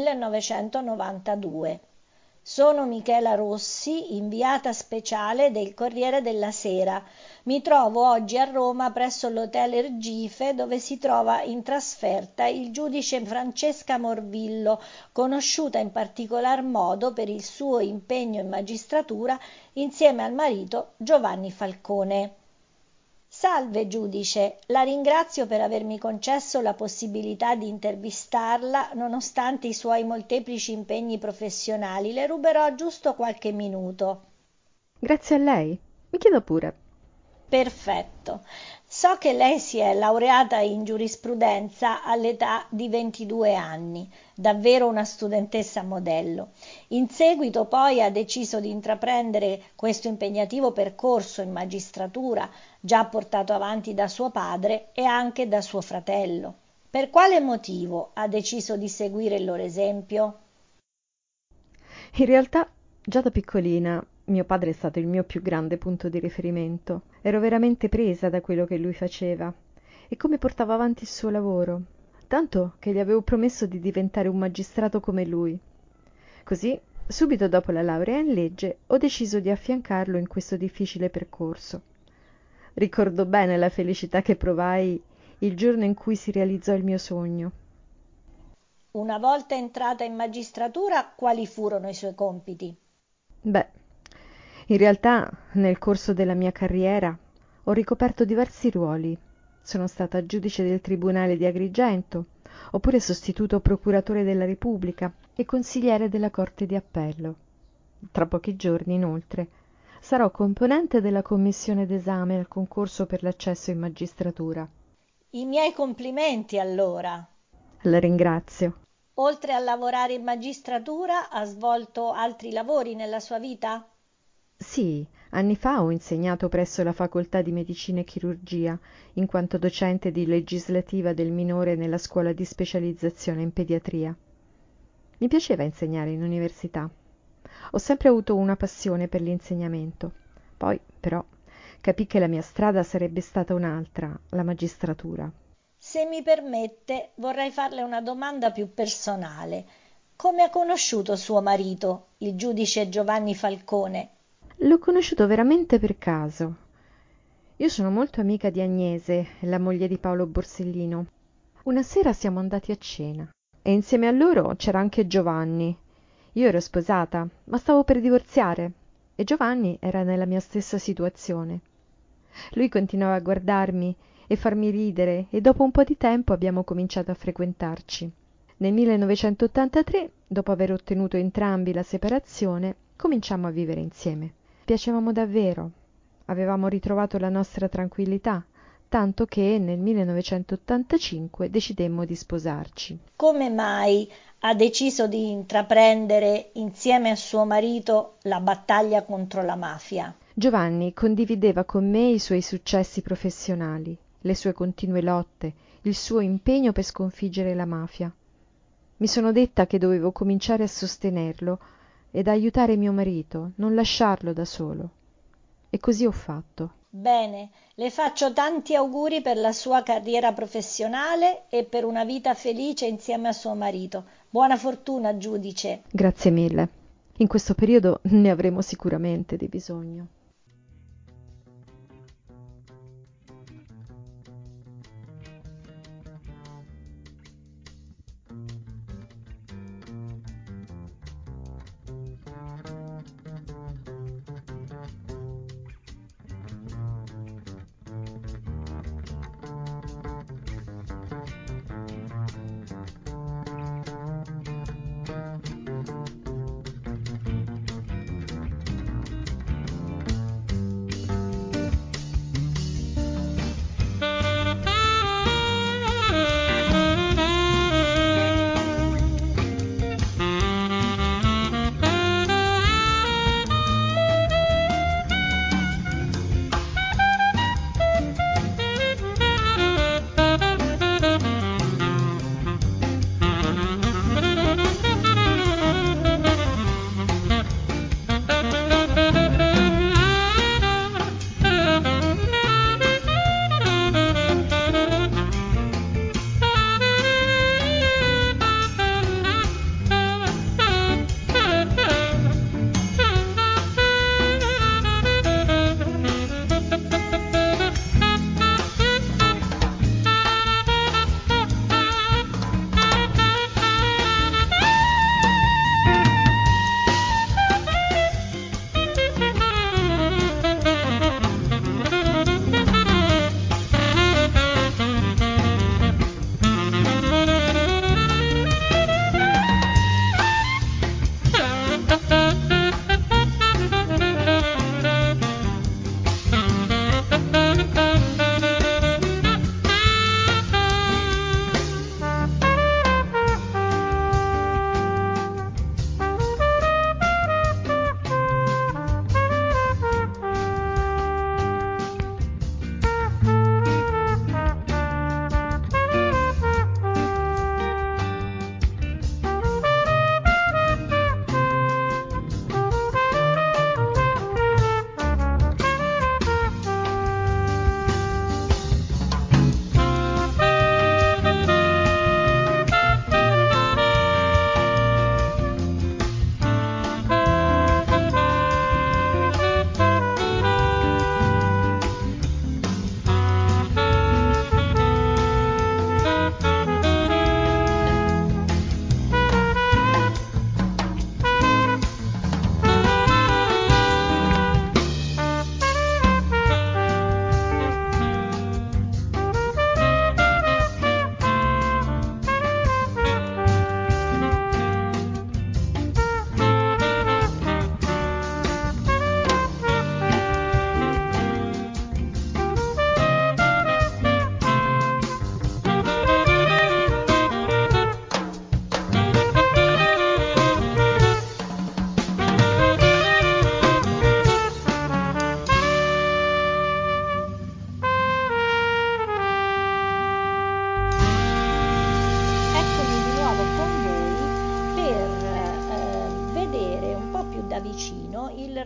millenovecentonovantadue. Sono Michela Rossi, inviata speciale del Corriere della Sera. Mi trovo oggi a Roma presso l'hotel Ergife, dove si trova in trasferta il giudice Francesca Morvillo, conosciuta in particolar modo per il suo impegno in magistratura insieme al marito Giovanni Falcone. Salve giudice, la ringrazio per avermi concesso la possibilità di intervistarla nonostante i suoi molteplici impegni professionali. Le ruberò giusto qualche minuto. Grazie a lei. Mi chiedo pure. Perfetto. So che lei si è laureata in giurisprudenza all'età di ventidue anni, davvero una studentessa modello. In seguito poi ha deciso di intraprendere questo impegnativo percorso in magistratura, già portato avanti da suo padre e anche da suo fratello. Per quale motivo ha deciso di seguire il loro esempio? In realtà, già da piccolina, mio padre è stato il mio più grande punto di riferimento. Ero veramente presa da quello che lui faceva e come portava avanti il suo lavoro, tanto che gli avevo promesso di diventare un magistrato come lui. Così, subito dopo la laurea in legge, ho deciso di affiancarlo in questo difficile percorso. Ricordo bene la felicità che provai il giorno in cui si realizzò il mio sogno. Una volta entrata in magistratura, quali furono i suoi compiti? Beh, in realtà nel corso della mia carriera ho ricoperto diversi ruoli. Sono stata giudice del Tribunale di Agrigento, oppure sostituto procuratore della Repubblica e consigliere della Corte di Appello. Tra pochi giorni, inoltre, sarò componente della commissione d'esame al concorso per l'accesso in magistratura. I miei complimenti allora. La ringrazio. Oltre a lavorare in magistratura, ha svolto altri lavori nella sua vita? Sì, anni fa ho insegnato presso la Facoltà di Medicina e Chirurgia, in quanto docente di legislativa del minore nella scuola di specializzazione in pediatria. Mi piaceva insegnare in università. Ho sempre avuto una passione per l'insegnamento. Poi, però, capii che la mia strada sarebbe stata un'altra, la magistratura. Se mi permette, vorrei farle una domanda più personale. Come ha conosciuto suo marito, il giudice Giovanni Falcone? L'ho conosciuto veramente per caso. Io sono molto amica di Agnese, la moglie di Paolo Borsellino. Una sera siamo andati a cena e insieme a loro c'era anche Giovanni. Io ero sposata, ma stavo per divorziare e Giovanni era nella mia stessa situazione. Lui continuava a guardarmi e farmi ridere e dopo un po' di tempo abbiamo cominciato a frequentarci. Nel millenovecentottantatré, dopo aver ottenuto entrambi la separazione, cominciammo a vivere insieme. Piacevamo davvero, avevamo ritrovato la nostra tranquillità, tanto che nel millenovecentottantacinque decidemmo di sposarci. Come mai ha deciso di intraprendere insieme a suo marito la battaglia contro la mafia? Giovanni condivideva con me i suoi successi professionali, le sue continue lotte, il suo impegno per sconfiggere la mafia. Mi sono detta che dovevo cominciare a sostenerlo ed aiutare mio marito, non lasciarlo da solo. E così ho fatto. Bene, le faccio tanti auguri per la sua carriera professionale e per una vita felice insieme a suo marito. Buona fortuna, giudice. Grazie mille. In questo periodo ne avremo sicuramente di bisogno.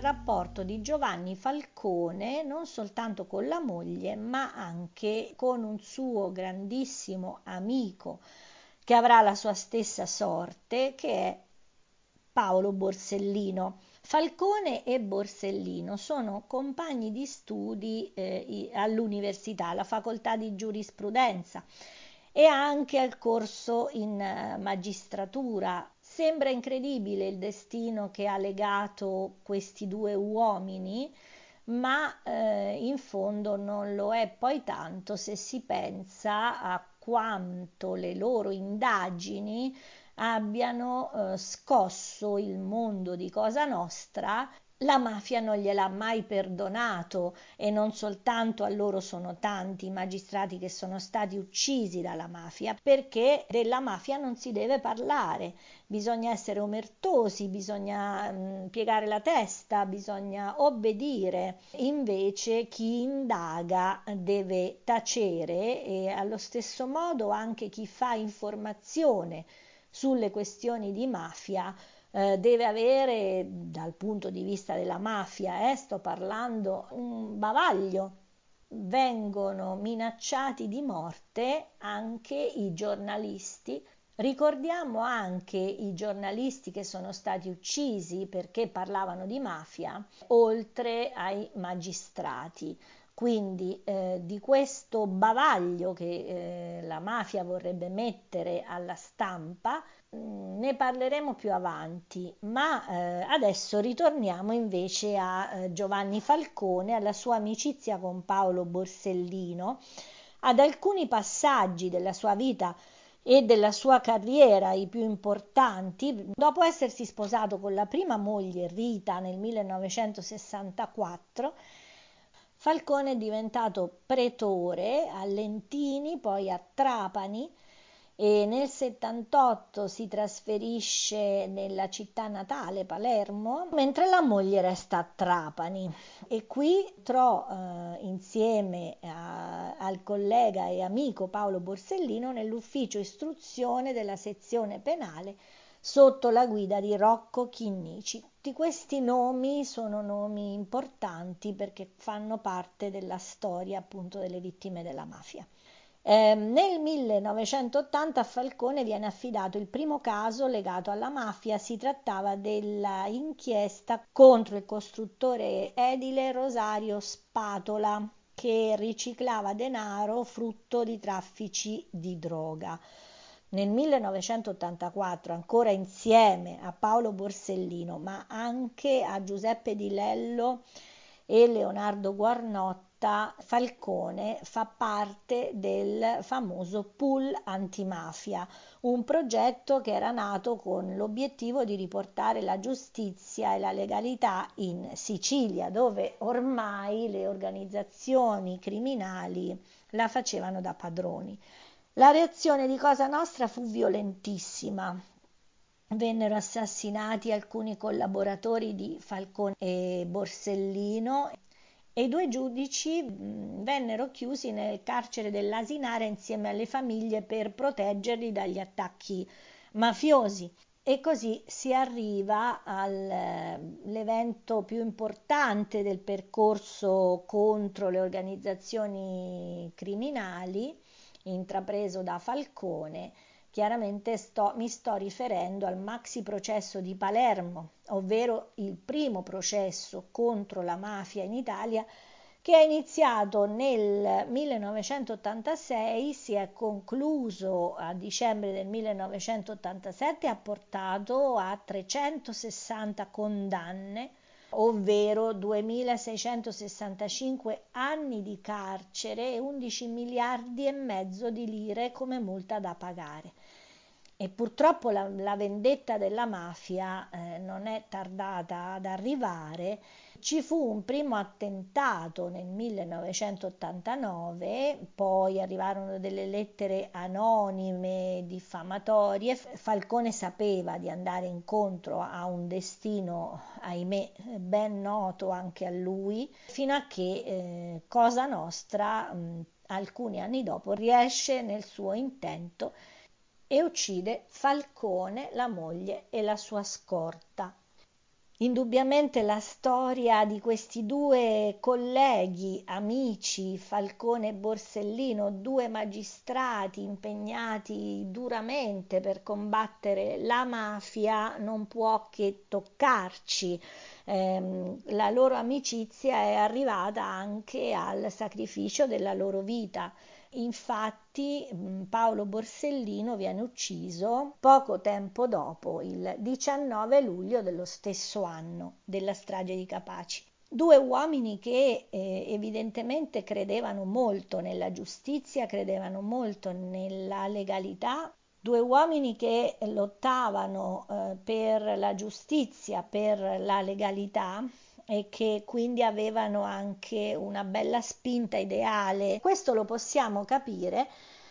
rapporto di Giovanni Falcone non soltanto con la moglie, ma anche con un suo grandissimo amico che avrà la sua stessa sorte, che è Paolo Borsellino. Falcone e Borsellino sono compagni di studi eh, all'università, alla facoltà di giurisprudenza e anche al corso in eh, magistratura. Sembra incredibile il destino che ha legato questi due uomini, ma eh, in fondo non lo è poi tanto se si pensa a quanto le loro indagini abbiano eh, scosso il mondo di Cosa Nostra. La mafia non gliel'ha mai perdonato, e non soltanto a loro, sono tanti i magistrati che sono stati uccisi dalla mafia, perché della mafia non si deve parlare, bisogna essere omertosi, bisogna mh, piegare la testa, bisogna obbedire. Invece chi indaga deve tacere, e allo stesso modo anche chi fa informazione sulle questioni di mafia eh, deve avere, dal punto di vista della mafia, eh, sto parlando, un bavaglio. Vengono minacciati di morte anche i giornalisti. Ricordiamo anche i giornalisti che sono stati uccisi perché parlavano di mafia, oltre ai magistrati. Quindi eh, di questo bavaglio che eh, la mafia vorrebbe mettere alla stampa mh, ne parleremo più avanti, ma eh, adesso ritorniamo invece a eh, Giovanni Falcone, alla sua amicizia con Paolo Borsellino, ad alcuni passaggi della sua vita e della sua carriera, i più importanti. Dopo essersi sposato con la prima moglie Rita nel millenovecentosessantaquattro, Falcone è diventato pretore a Lentini, poi a Trapani, e nel settantotto si trasferisce nella città natale, Palermo, mentre la moglie resta a Trapani. E qui trovo eh, insieme a, al collega e amico Paolo Borsellino nell'ufficio istruzione della sezione penale sotto la guida di Rocco Chinnici. Tutti questi nomi sono nomi importanti perché fanno parte della storia appunto delle vittime della mafia. Eh, nel millenovecentottanta a Falcone viene affidato il primo caso legato alla mafia. Si trattava della inchiesta contro il costruttore edile Rosario Spatola, che riciclava denaro frutto di traffici di droga. Nel millenovecentottantaquattro, ancora insieme a Paolo Borsellino, ma anche a Giuseppe Di Lello e Leonardo Guarnotta, Falcone fa parte del famoso pool antimafia, un progetto che era nato con l'obiettivo di riportare la giustizia e la legalità in Sicilia, dove ormai le organizzazioni criminali la facevano da padroni. La reazione di Cosa Nostra fu violentissima. Vennero assassinati alcuni collaboratori di Falcone e Borsellino e i due giudici vennero chiusi nel carcere dell'Asinara insieme alle famiglie per proteggerli dagli attacchi mafiosi. E così si arriva all'evento più importante del percorso contro le organizzazioni criminali intrapreso da Falcone. Chiaramente sto, mi sto riferendo al maxi processo di Palermo, ovvero il primo processo contro la mafia in Italia, che è iniziato nel millenovecentottantasei, si è concluso a dicembre del millenovecentottantasette e ha portato a trecentosessanta condanne, ovvero duemilaseicentosessantacinque anni di carcere e undici miliardi e mezzo di lire come multa da pagare. E purtroppo la, la vendetta della mafia eh, non è tardata ad arrivare. Ci fu un primo attentato nel millenovecentottantanove, poi arrivarono delle lettere anonime diffamatorie. Falcone sapeva di andare incontro a un destino, ahimè, ben noto anche a lui, fino a che eh, Cosa Nostra, mh, alcuni anni dopo, riesce nel suo intento e uccide Falcone, la moglie e la sua scorta. Indubbiamente la storia di questi due colleghi, amici, Falcone e Borsellino, due magistrati impegnati duramente per combattere la mafia, non può che toccarci. Eh, la loro amicizia è arrivata anche al sacrificio della loro vita. Infatti Paolo Borsellino viene ucciso poco tempo dopo, il diciannove luglio dello stesso anno della strage di Capaci. Due uomini che eh, evidentemente credevano molto nella giustizia, credevano molto nella legalità, due uomini che lottavano eh, per la giustizia, per la legalità, e che quindi avevano anche una bella spinta ideale. Questo lo possiamo capire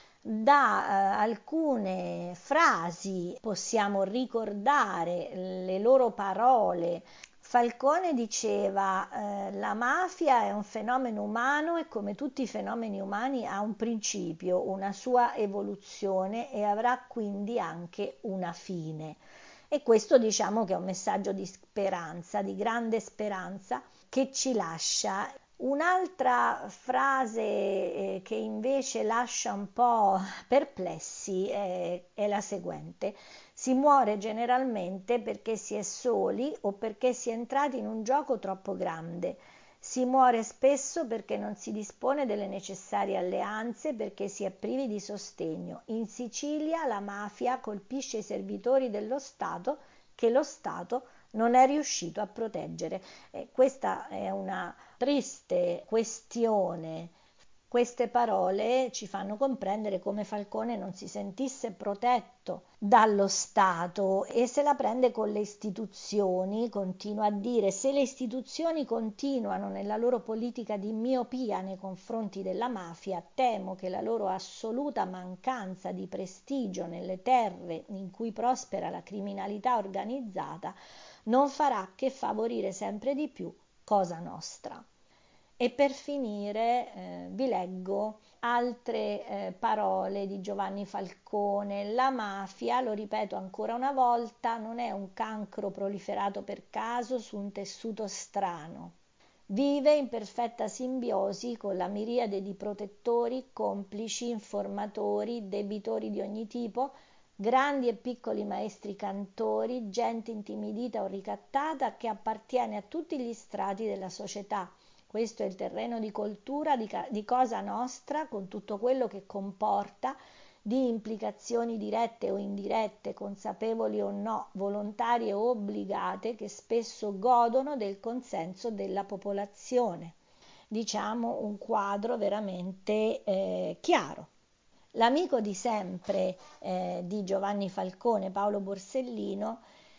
da eh, alcune frasi, possiamo ricordare le loro parole. Falcone diceva eh, la mafia è un fenomeno umano e come tutti i fenomeni umani ha un principio, una sua evoluzione e avrà quindi anche una fine. E questo diciamo che è un messaggio di speranza, di grande speranza, che ci lascia. Un'altra frase eh, che invece lascia un po' perplessi è, è la seguente: si muore generalmente perché si è soli o perché si è entrati in un gioco troppo grande. Si muore spesso perché non si dispone delle necessarie alleanze, perché si è privi di sostegno. In Sicilia la mafia colpisce i servitori dello Stato che lo Stato non è riuscito a proteggere. Eh, questa è una triste questione. Queste parole ci fanno comprendere come Falcone non si sentisse protetto dallo Stato e se la prende con le istituzioni. Continua a dire: se le istituzioni continuano nella loro politica di miopia nei confronti della mafia, temo che la loro assoluta mancanza di prestigio nelle terre in cui prospera la criminalità organizzata non farà che favorire sempre di più Cosa Nostra. E per finire eh, vi leggo altre eh, parole di Giovanni Falcone. La mafia, lo ripeto ancora una volta, non è un cancro proliferato per caso su un tessuto strano. Vive in perfetta simbiosi con la miriade di protettori, complici, informatori, debitori di ogni tipo, grandi e piccoli maestri cantori, gente intimidita o ricattata che appartiene a tutti gli strati della società. Questo è il terreno di coltura di, di Cosa Nostra, con tutto quello che comporta di implicazioni dirette o indirette, consapevoli o no, volontarie o obbligate, che spesso godono del consenso della popolazione. Diciamo un quadro veramente eh, chiaro. L'amico di sempre eh, di Giovanni Falcone, Paolo Borsellino,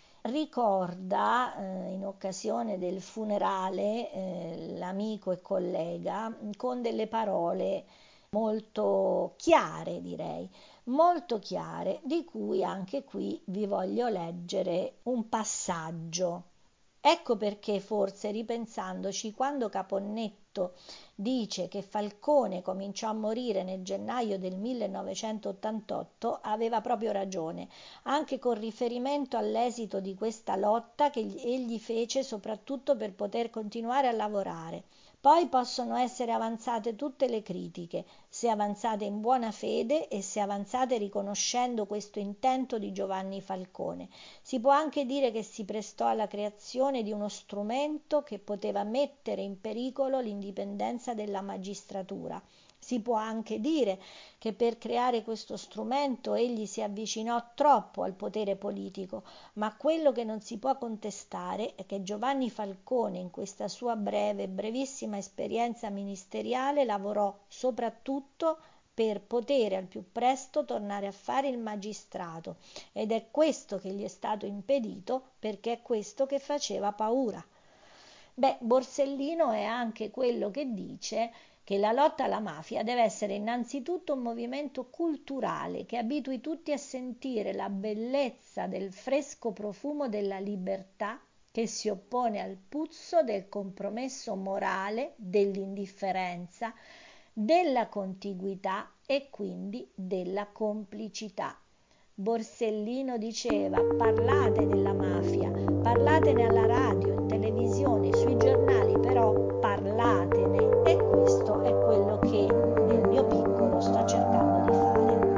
ricorda eh, in occasione del funerale eh, l'amico e collega con delle parole molto chiare, direi, molto chiare, di cui anche qui vi voglio leggere un passaggio. Ecco perché forse, ripensandoci, quando Caponnetto dice che Falcone cominciò a morire nel gennaio del millenovecentottantotto, aveva proprio ragione, anche con riferimento all'esito di questa lotta che egli fece soprattutto per poter continuare a lavorare. Poi possono essere avanzate tutte le critiche, se avanzate in buona fede e se avanzate riconoscendo questo intento di Giovanni Falcone. Si può anche dire che si prestò alla creazione di uno strumento che poteva mettere in pericolo l'indipendenza della magistratura. Si può anche dire che per creare questo strumento egli si avvicinò troppo al potere politico, ma quello che non si può contestare è che Giovanni Falcone in questa sua breve, brevissima esperienza ministeriale lavorò soprattutto per poter al più presto tornare a fare il magistrato, ed è questo che gli è stato impedito perché è questo che faceva paura. Beh, Borsellino è anche quello che dice che la lotta alla mafia deve essere innanzitutto un movimento culturale che abitui tutti a sentire la bellezza del fresco profumo della libertà che si oppone al puzzo del compromesso morale, dell'indifferenza, della contiguità e quindi della complicità. Borsellino diceva: parlate della mafia, parlatene alla radio, in televisione, sui giornali, però parlatene, e questo è quello che nel mio piccolo sto cercando di fare.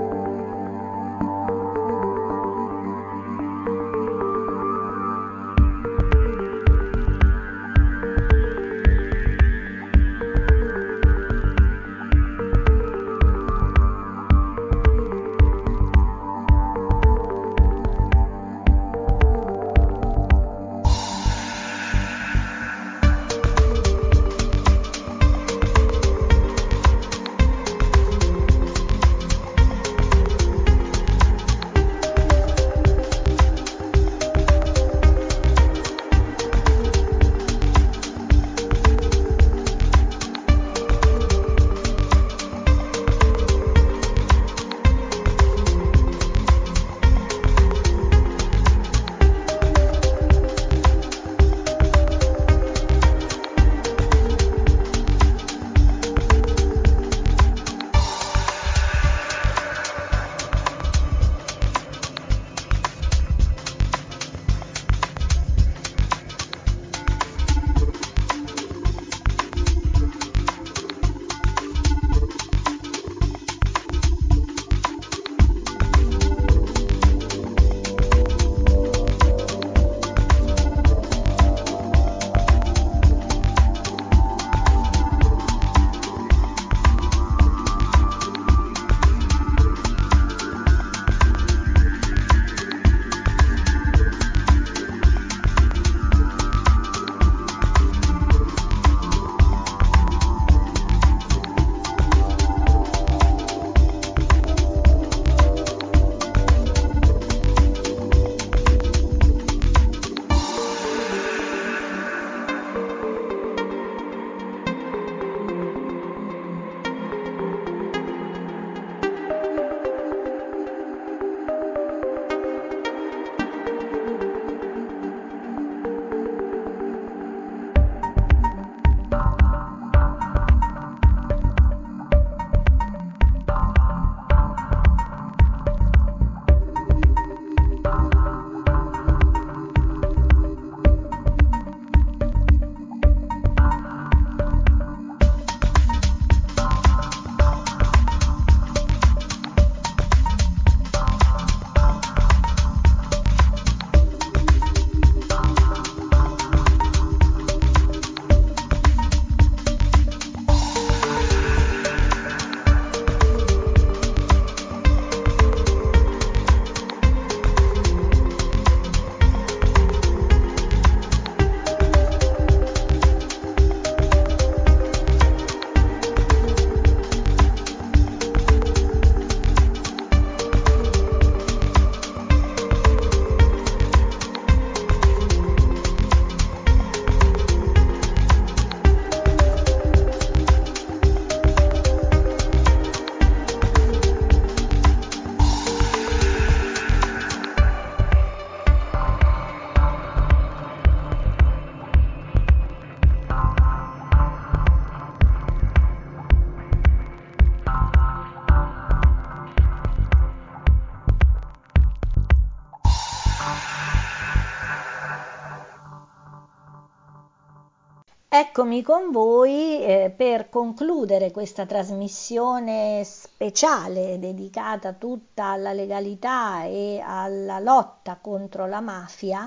Eccomi con voi eh, per concludere questa trasmissione speciale dedicata tutta alla legalità e alla lotta contro la mafia,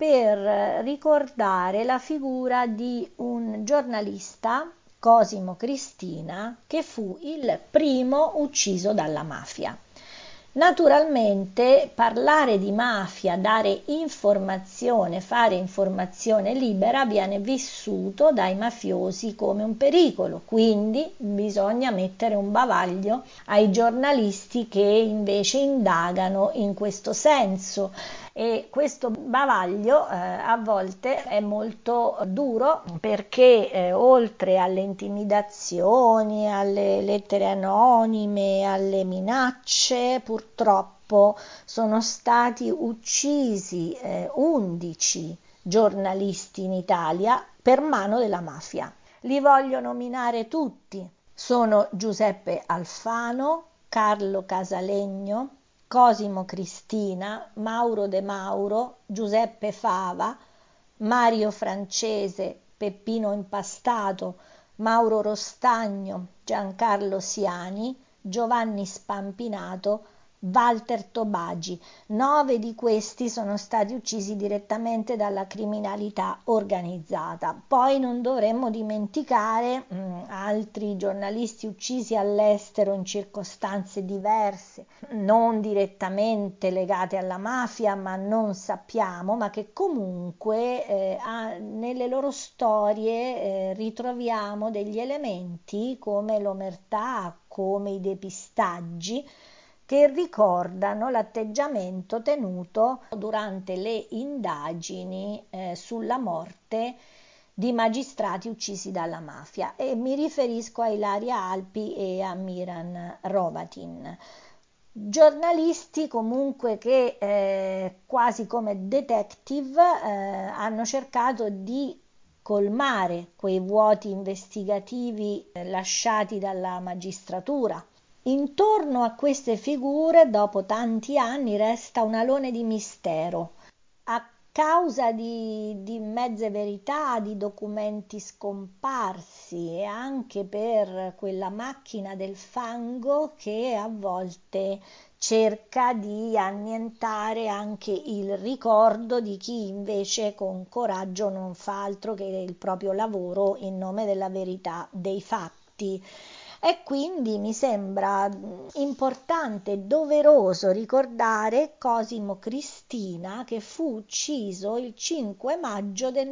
per ricordare la figura di un giornalista, Cosimo Cristina, che fu il primo ucciso dalla mafia. Naturalmente parlare di mafia, dare informazione, fare informazione libera viene vissuto dai mafiosi come un pericolo, quindi bisogna mettere un bavaglio ai giornalisti che invece indagano in questo senso. E questo bavaglio eh, a volte è molto duro perché eh, oltre alle intimidazioni, alle lettere anonime, alle minacce, purtroppo sono stati uccisi eh, undici giornalisti in Italia per mano della mafia. Li voglio nominare tutti. Sono Giuseppe Alfano, Carlo Casalegno, Cosimo Cristina, Mauro De Mauro, Giuseppe Fava, Mario Francese, Peppino Impastato, Mauro Rostagno, Giancarlo Siani, Giovanni Spampinato, Walter Tobagi. Nove di questi sono stati uccisi direttamente dalla criminalità organizzata. Poi non dovremmo dimenticare mh, altri giornalisti uccisi all'estero in circostanze diverse, non direttamente legate alla mafia, ma non sappiamo, ma che comunque eh, ha, nelle loro storie eh, ritroviamo degli elementi come l'omertà, come i depistaggi, che ricordano l'atteggiamento tenuto durante le indagini eh, sulla morte di magistrati uccisi dalla mafia, e mi riferisco a Ilaria Alpi e a Miran Hrovatin. Giornalisti comunque che eh, quasi come detective eh, hanno cercato di colmare quei vuoti investigativi eh, lasciati dalla magistratura. Intorno a queste figure, dopo tanti anni, resta un alone di mistero, a causa di, di mezze verità, di documenti scomparsi e anche per quella macchina del fango che a volte cerca di annientare anche il ricordo di chi invece con coraggio non fa altro che il proprio lavoro in nome della verità dei fatti. E quindi mi sembra importante e doveroso ricordare Cosimo Cristina, che fu ucciso il cinque maggio del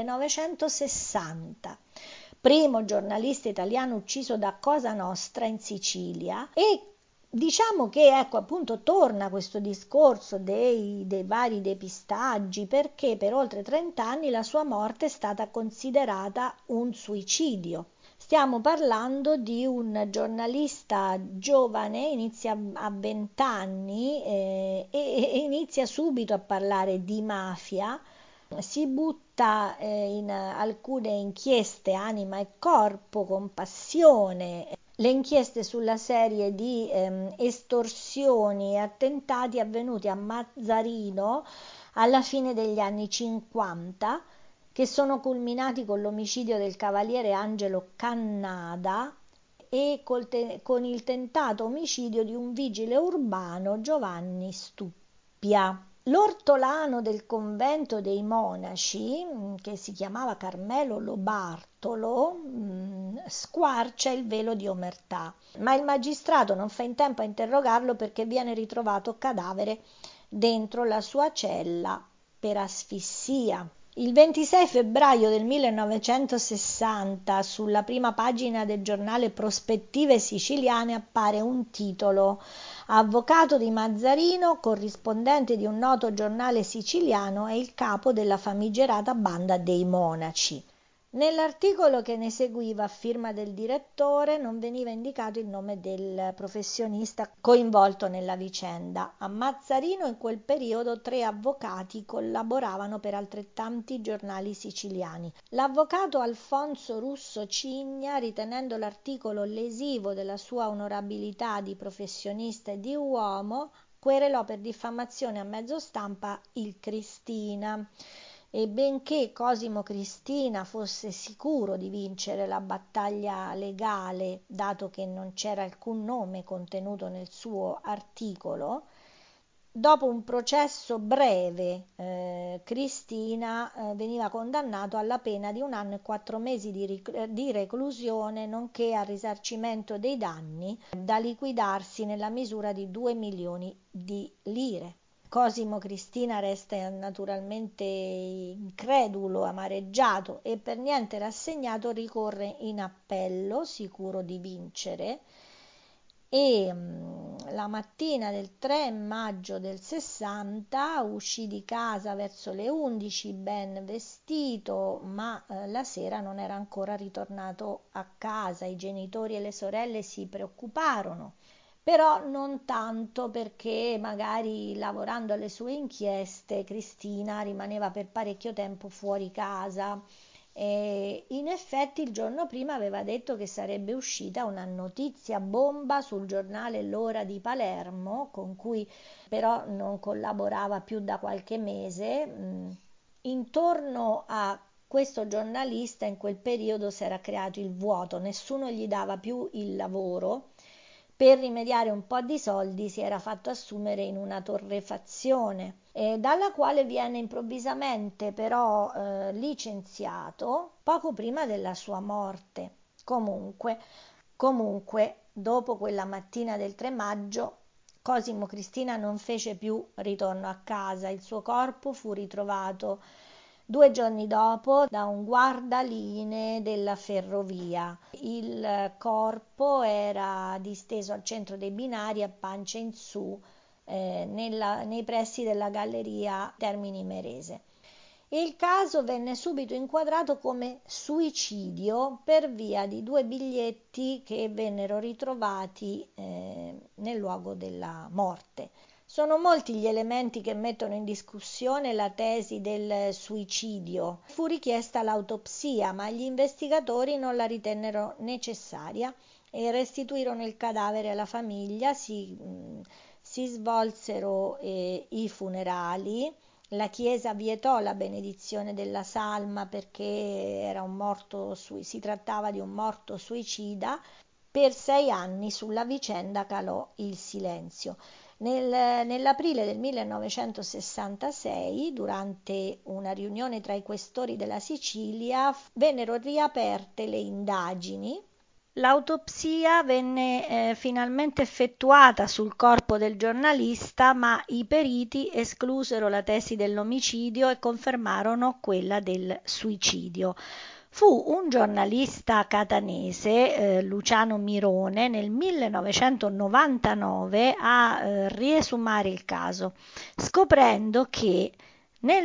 millenovecentosessanta, primo giornalista italiano ucciso da Cosa Nostra in Sicilia. E diciamo che ecco appunto torna questo discorso dei, dei vari depistaggi, perché per oltre trenta anni la sua morte è stata considerata un suicidio. Stiamo parlando di un giornalista giovane, inizia a venti anni eh, e, e inizia subito a parlare di mafia, si butta eh, in alcune inchieste anima e corpo con passione. Le inchieste sulla serie di ehm, estorsioni e attentati avvenuti a Mazzarino alla fine degli anni cinquanta, che sono culminati con l'omicidio del cavaliere Angelo Cannada e col te- con il tentato omicidio di un vigile urbano, Giovanni Stuppia. L'ortolano del convento dei monaci, che si chiamava Carmelo Lobartolo, squarcia il velo di omertà, ma il magistrato non fa in tempo a interrogarlo perché viene ritrovato cadavere dentro la sua cella per asfissia. Il ventisei febbraio del millenovecentosessanta, sulla prima pagina del giornale Prospettive Siciliane, appare un titolo: Avvocato di Mazzarino, corrispondente di un noto giornale siciliano, è il capo della famigerata banda dei monaci. Nell'articolo che ne seguiva, a firma del direttore, non veniva indicato il nome del professionista coinvolto nella vicenda. A Mazzarino in quel periodo tre avvocati collaboravano per altrettanti giornali siciliani. L'avvocato Alfonso Russo Cigna, ritenendo l'articolo lesivo della sua onorabilità di professionista e di uomo, querelò per diffamazione a mezzo stampa il Cristina. E benché Cosimo Cristina fosse sicuro di vincere la battaglia legale, dato che non c'era alcun nome contenuto nel suo articolo, dopo un processo breve eh, Cristina eh, veniva condannato alla pena di un anno e quattro mesi di, ric- di reclusione, nonché al risarcimento dei danni, da liquidarsi nella misura di due milioni di lire. Cosimo Cristina resta naturalmente incredulo, amareggiato e per niente rassegnato, ricorre in appello, sicuro di vincere, e mh, la mattina del tre maggio del sessanta uscì di casa verso le undici, ben vestito, ma eh, la sera non era ancora ritornato a casa. I genitori e le sorelle si preoccuparono, però non tanto, perché magari lavorando alle sue inchieste Cristina rimaneva per parecchio tempo fuori casa E in effetti il giorno prima aveva detto che sarebbe uscita una notizia bomba sul giornale L'Ora di Palermo, con cui però non collaborava più da qualche mese. Intorno a questo giornalista in quel periodo si era creato il vuoto, nessuno gli dava più il lavoro. Per rimediare un po' di soldi si era fatto assumere in una torrefazione, eh, dalla quale viene improvvisamente però eh, licenziato poco prima della sua morte. Comunque, comunque, dopo quella mattina del tre maggio, Cosimo Cristina non fece più ritorno a casa. Il suo corpo fu ritrovato due giorni dopo da un guardalinee della ferrovia. Il corpo era disteso al centro dei binari a pancia in su, eh, nella, nei pressi della galleria Termini Imerese. Il caso venne subito inquadrato come suicidio per via di due biglietti che vennero ritrovati eh, nel luogo della morte. Sono molti gli elementi che mettono in discussione la tesi del suicidio. Fu richiesta l'autopsia, ma gli investigatori non la ritennero necessaria e restituirono il cadavere alla famiglia. Si, mh, si svolsero eh, i funerali. La Chiesa vietò la benedizione della salma perché era un morto, si trattava di un morto suicida. Per sei anni sulla vicenda calò il silenzio. Nel, nell'aprile del millenovecentosessantasei, durante una riunione tra i questori della Sicilia, vennero riaperte le indagini. L'autopsia venne eh, finalmente effettuata sul corpo del giornalista, ma i periti esclusero la tesi dell'omicidio e confermarono quella del suicidio. Fu un giornalista catanese, eh, Luciano Mirone, nel millenovecentonovantanove a eh, riesumare il caso, scoprendo che nel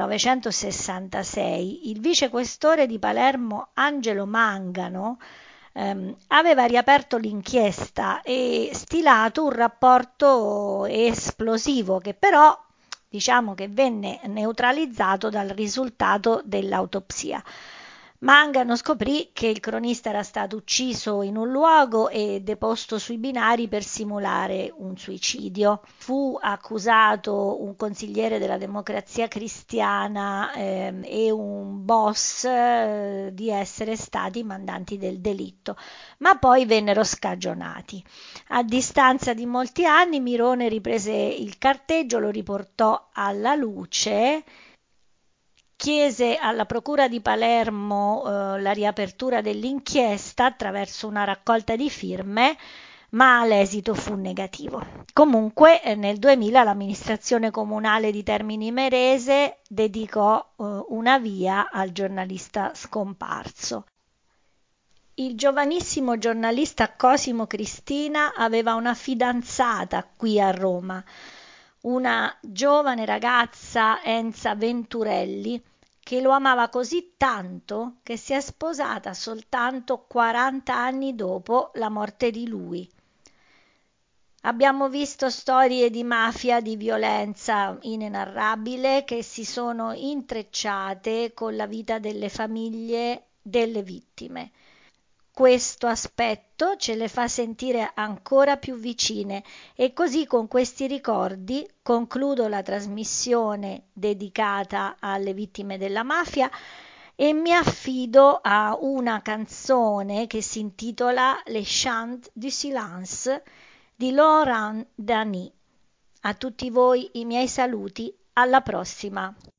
millenovecentosessantasei il vicequestore di Palermo Angelo Mangano ehm, aveva riaperto l'inchiesta e stilato un rapporto esplosivo che però diciamo che venne neutralizzato dal risultato dell'autopsia. Mangano scoprì che il cronista era stato ucciso in un luogo e deposto sui binari per simulare un suicidio. Fu accusato un consigliere della Democrazia Cristiana ehm, e un boss eh, di essere stati mandanti del delitto, ma poi vennero scagionati. A distanza di molti anni Mirone riprese il carteggio, lo riportò alla luce, chiese alla Procura di Palermo eh, la riapertura dell'inchiesta attraverso una raccolta di firme, ma l'esito fu negativo. Comunque eh, nel duemila l'amministrazione comunale di Termini Imerese dedicò eh, una via al giornalista scomparso. Il giovanissimo giornalista Cosimo Cristina aveva una fidanzata qui a Roma, una giovane ragazza, Enza Venturelli, che lo amava così tanto che si è sposata soltanto quaranta anni dopo la morte di lui. Abbiamo visto storie di mafia, di violenza inenarrabile che si sono intrecciate con la vita delle famiglie delle vittime. Questo aspetto ce le fa sentire ancora più vicine e così con questi ricordi concludo la trasmissione dedicata alle vittime della mafia e mi affido a una canzone che si intitola Les Chants du Silence di Laurent Dany. A tutti voi i miei saluti, alla prossima!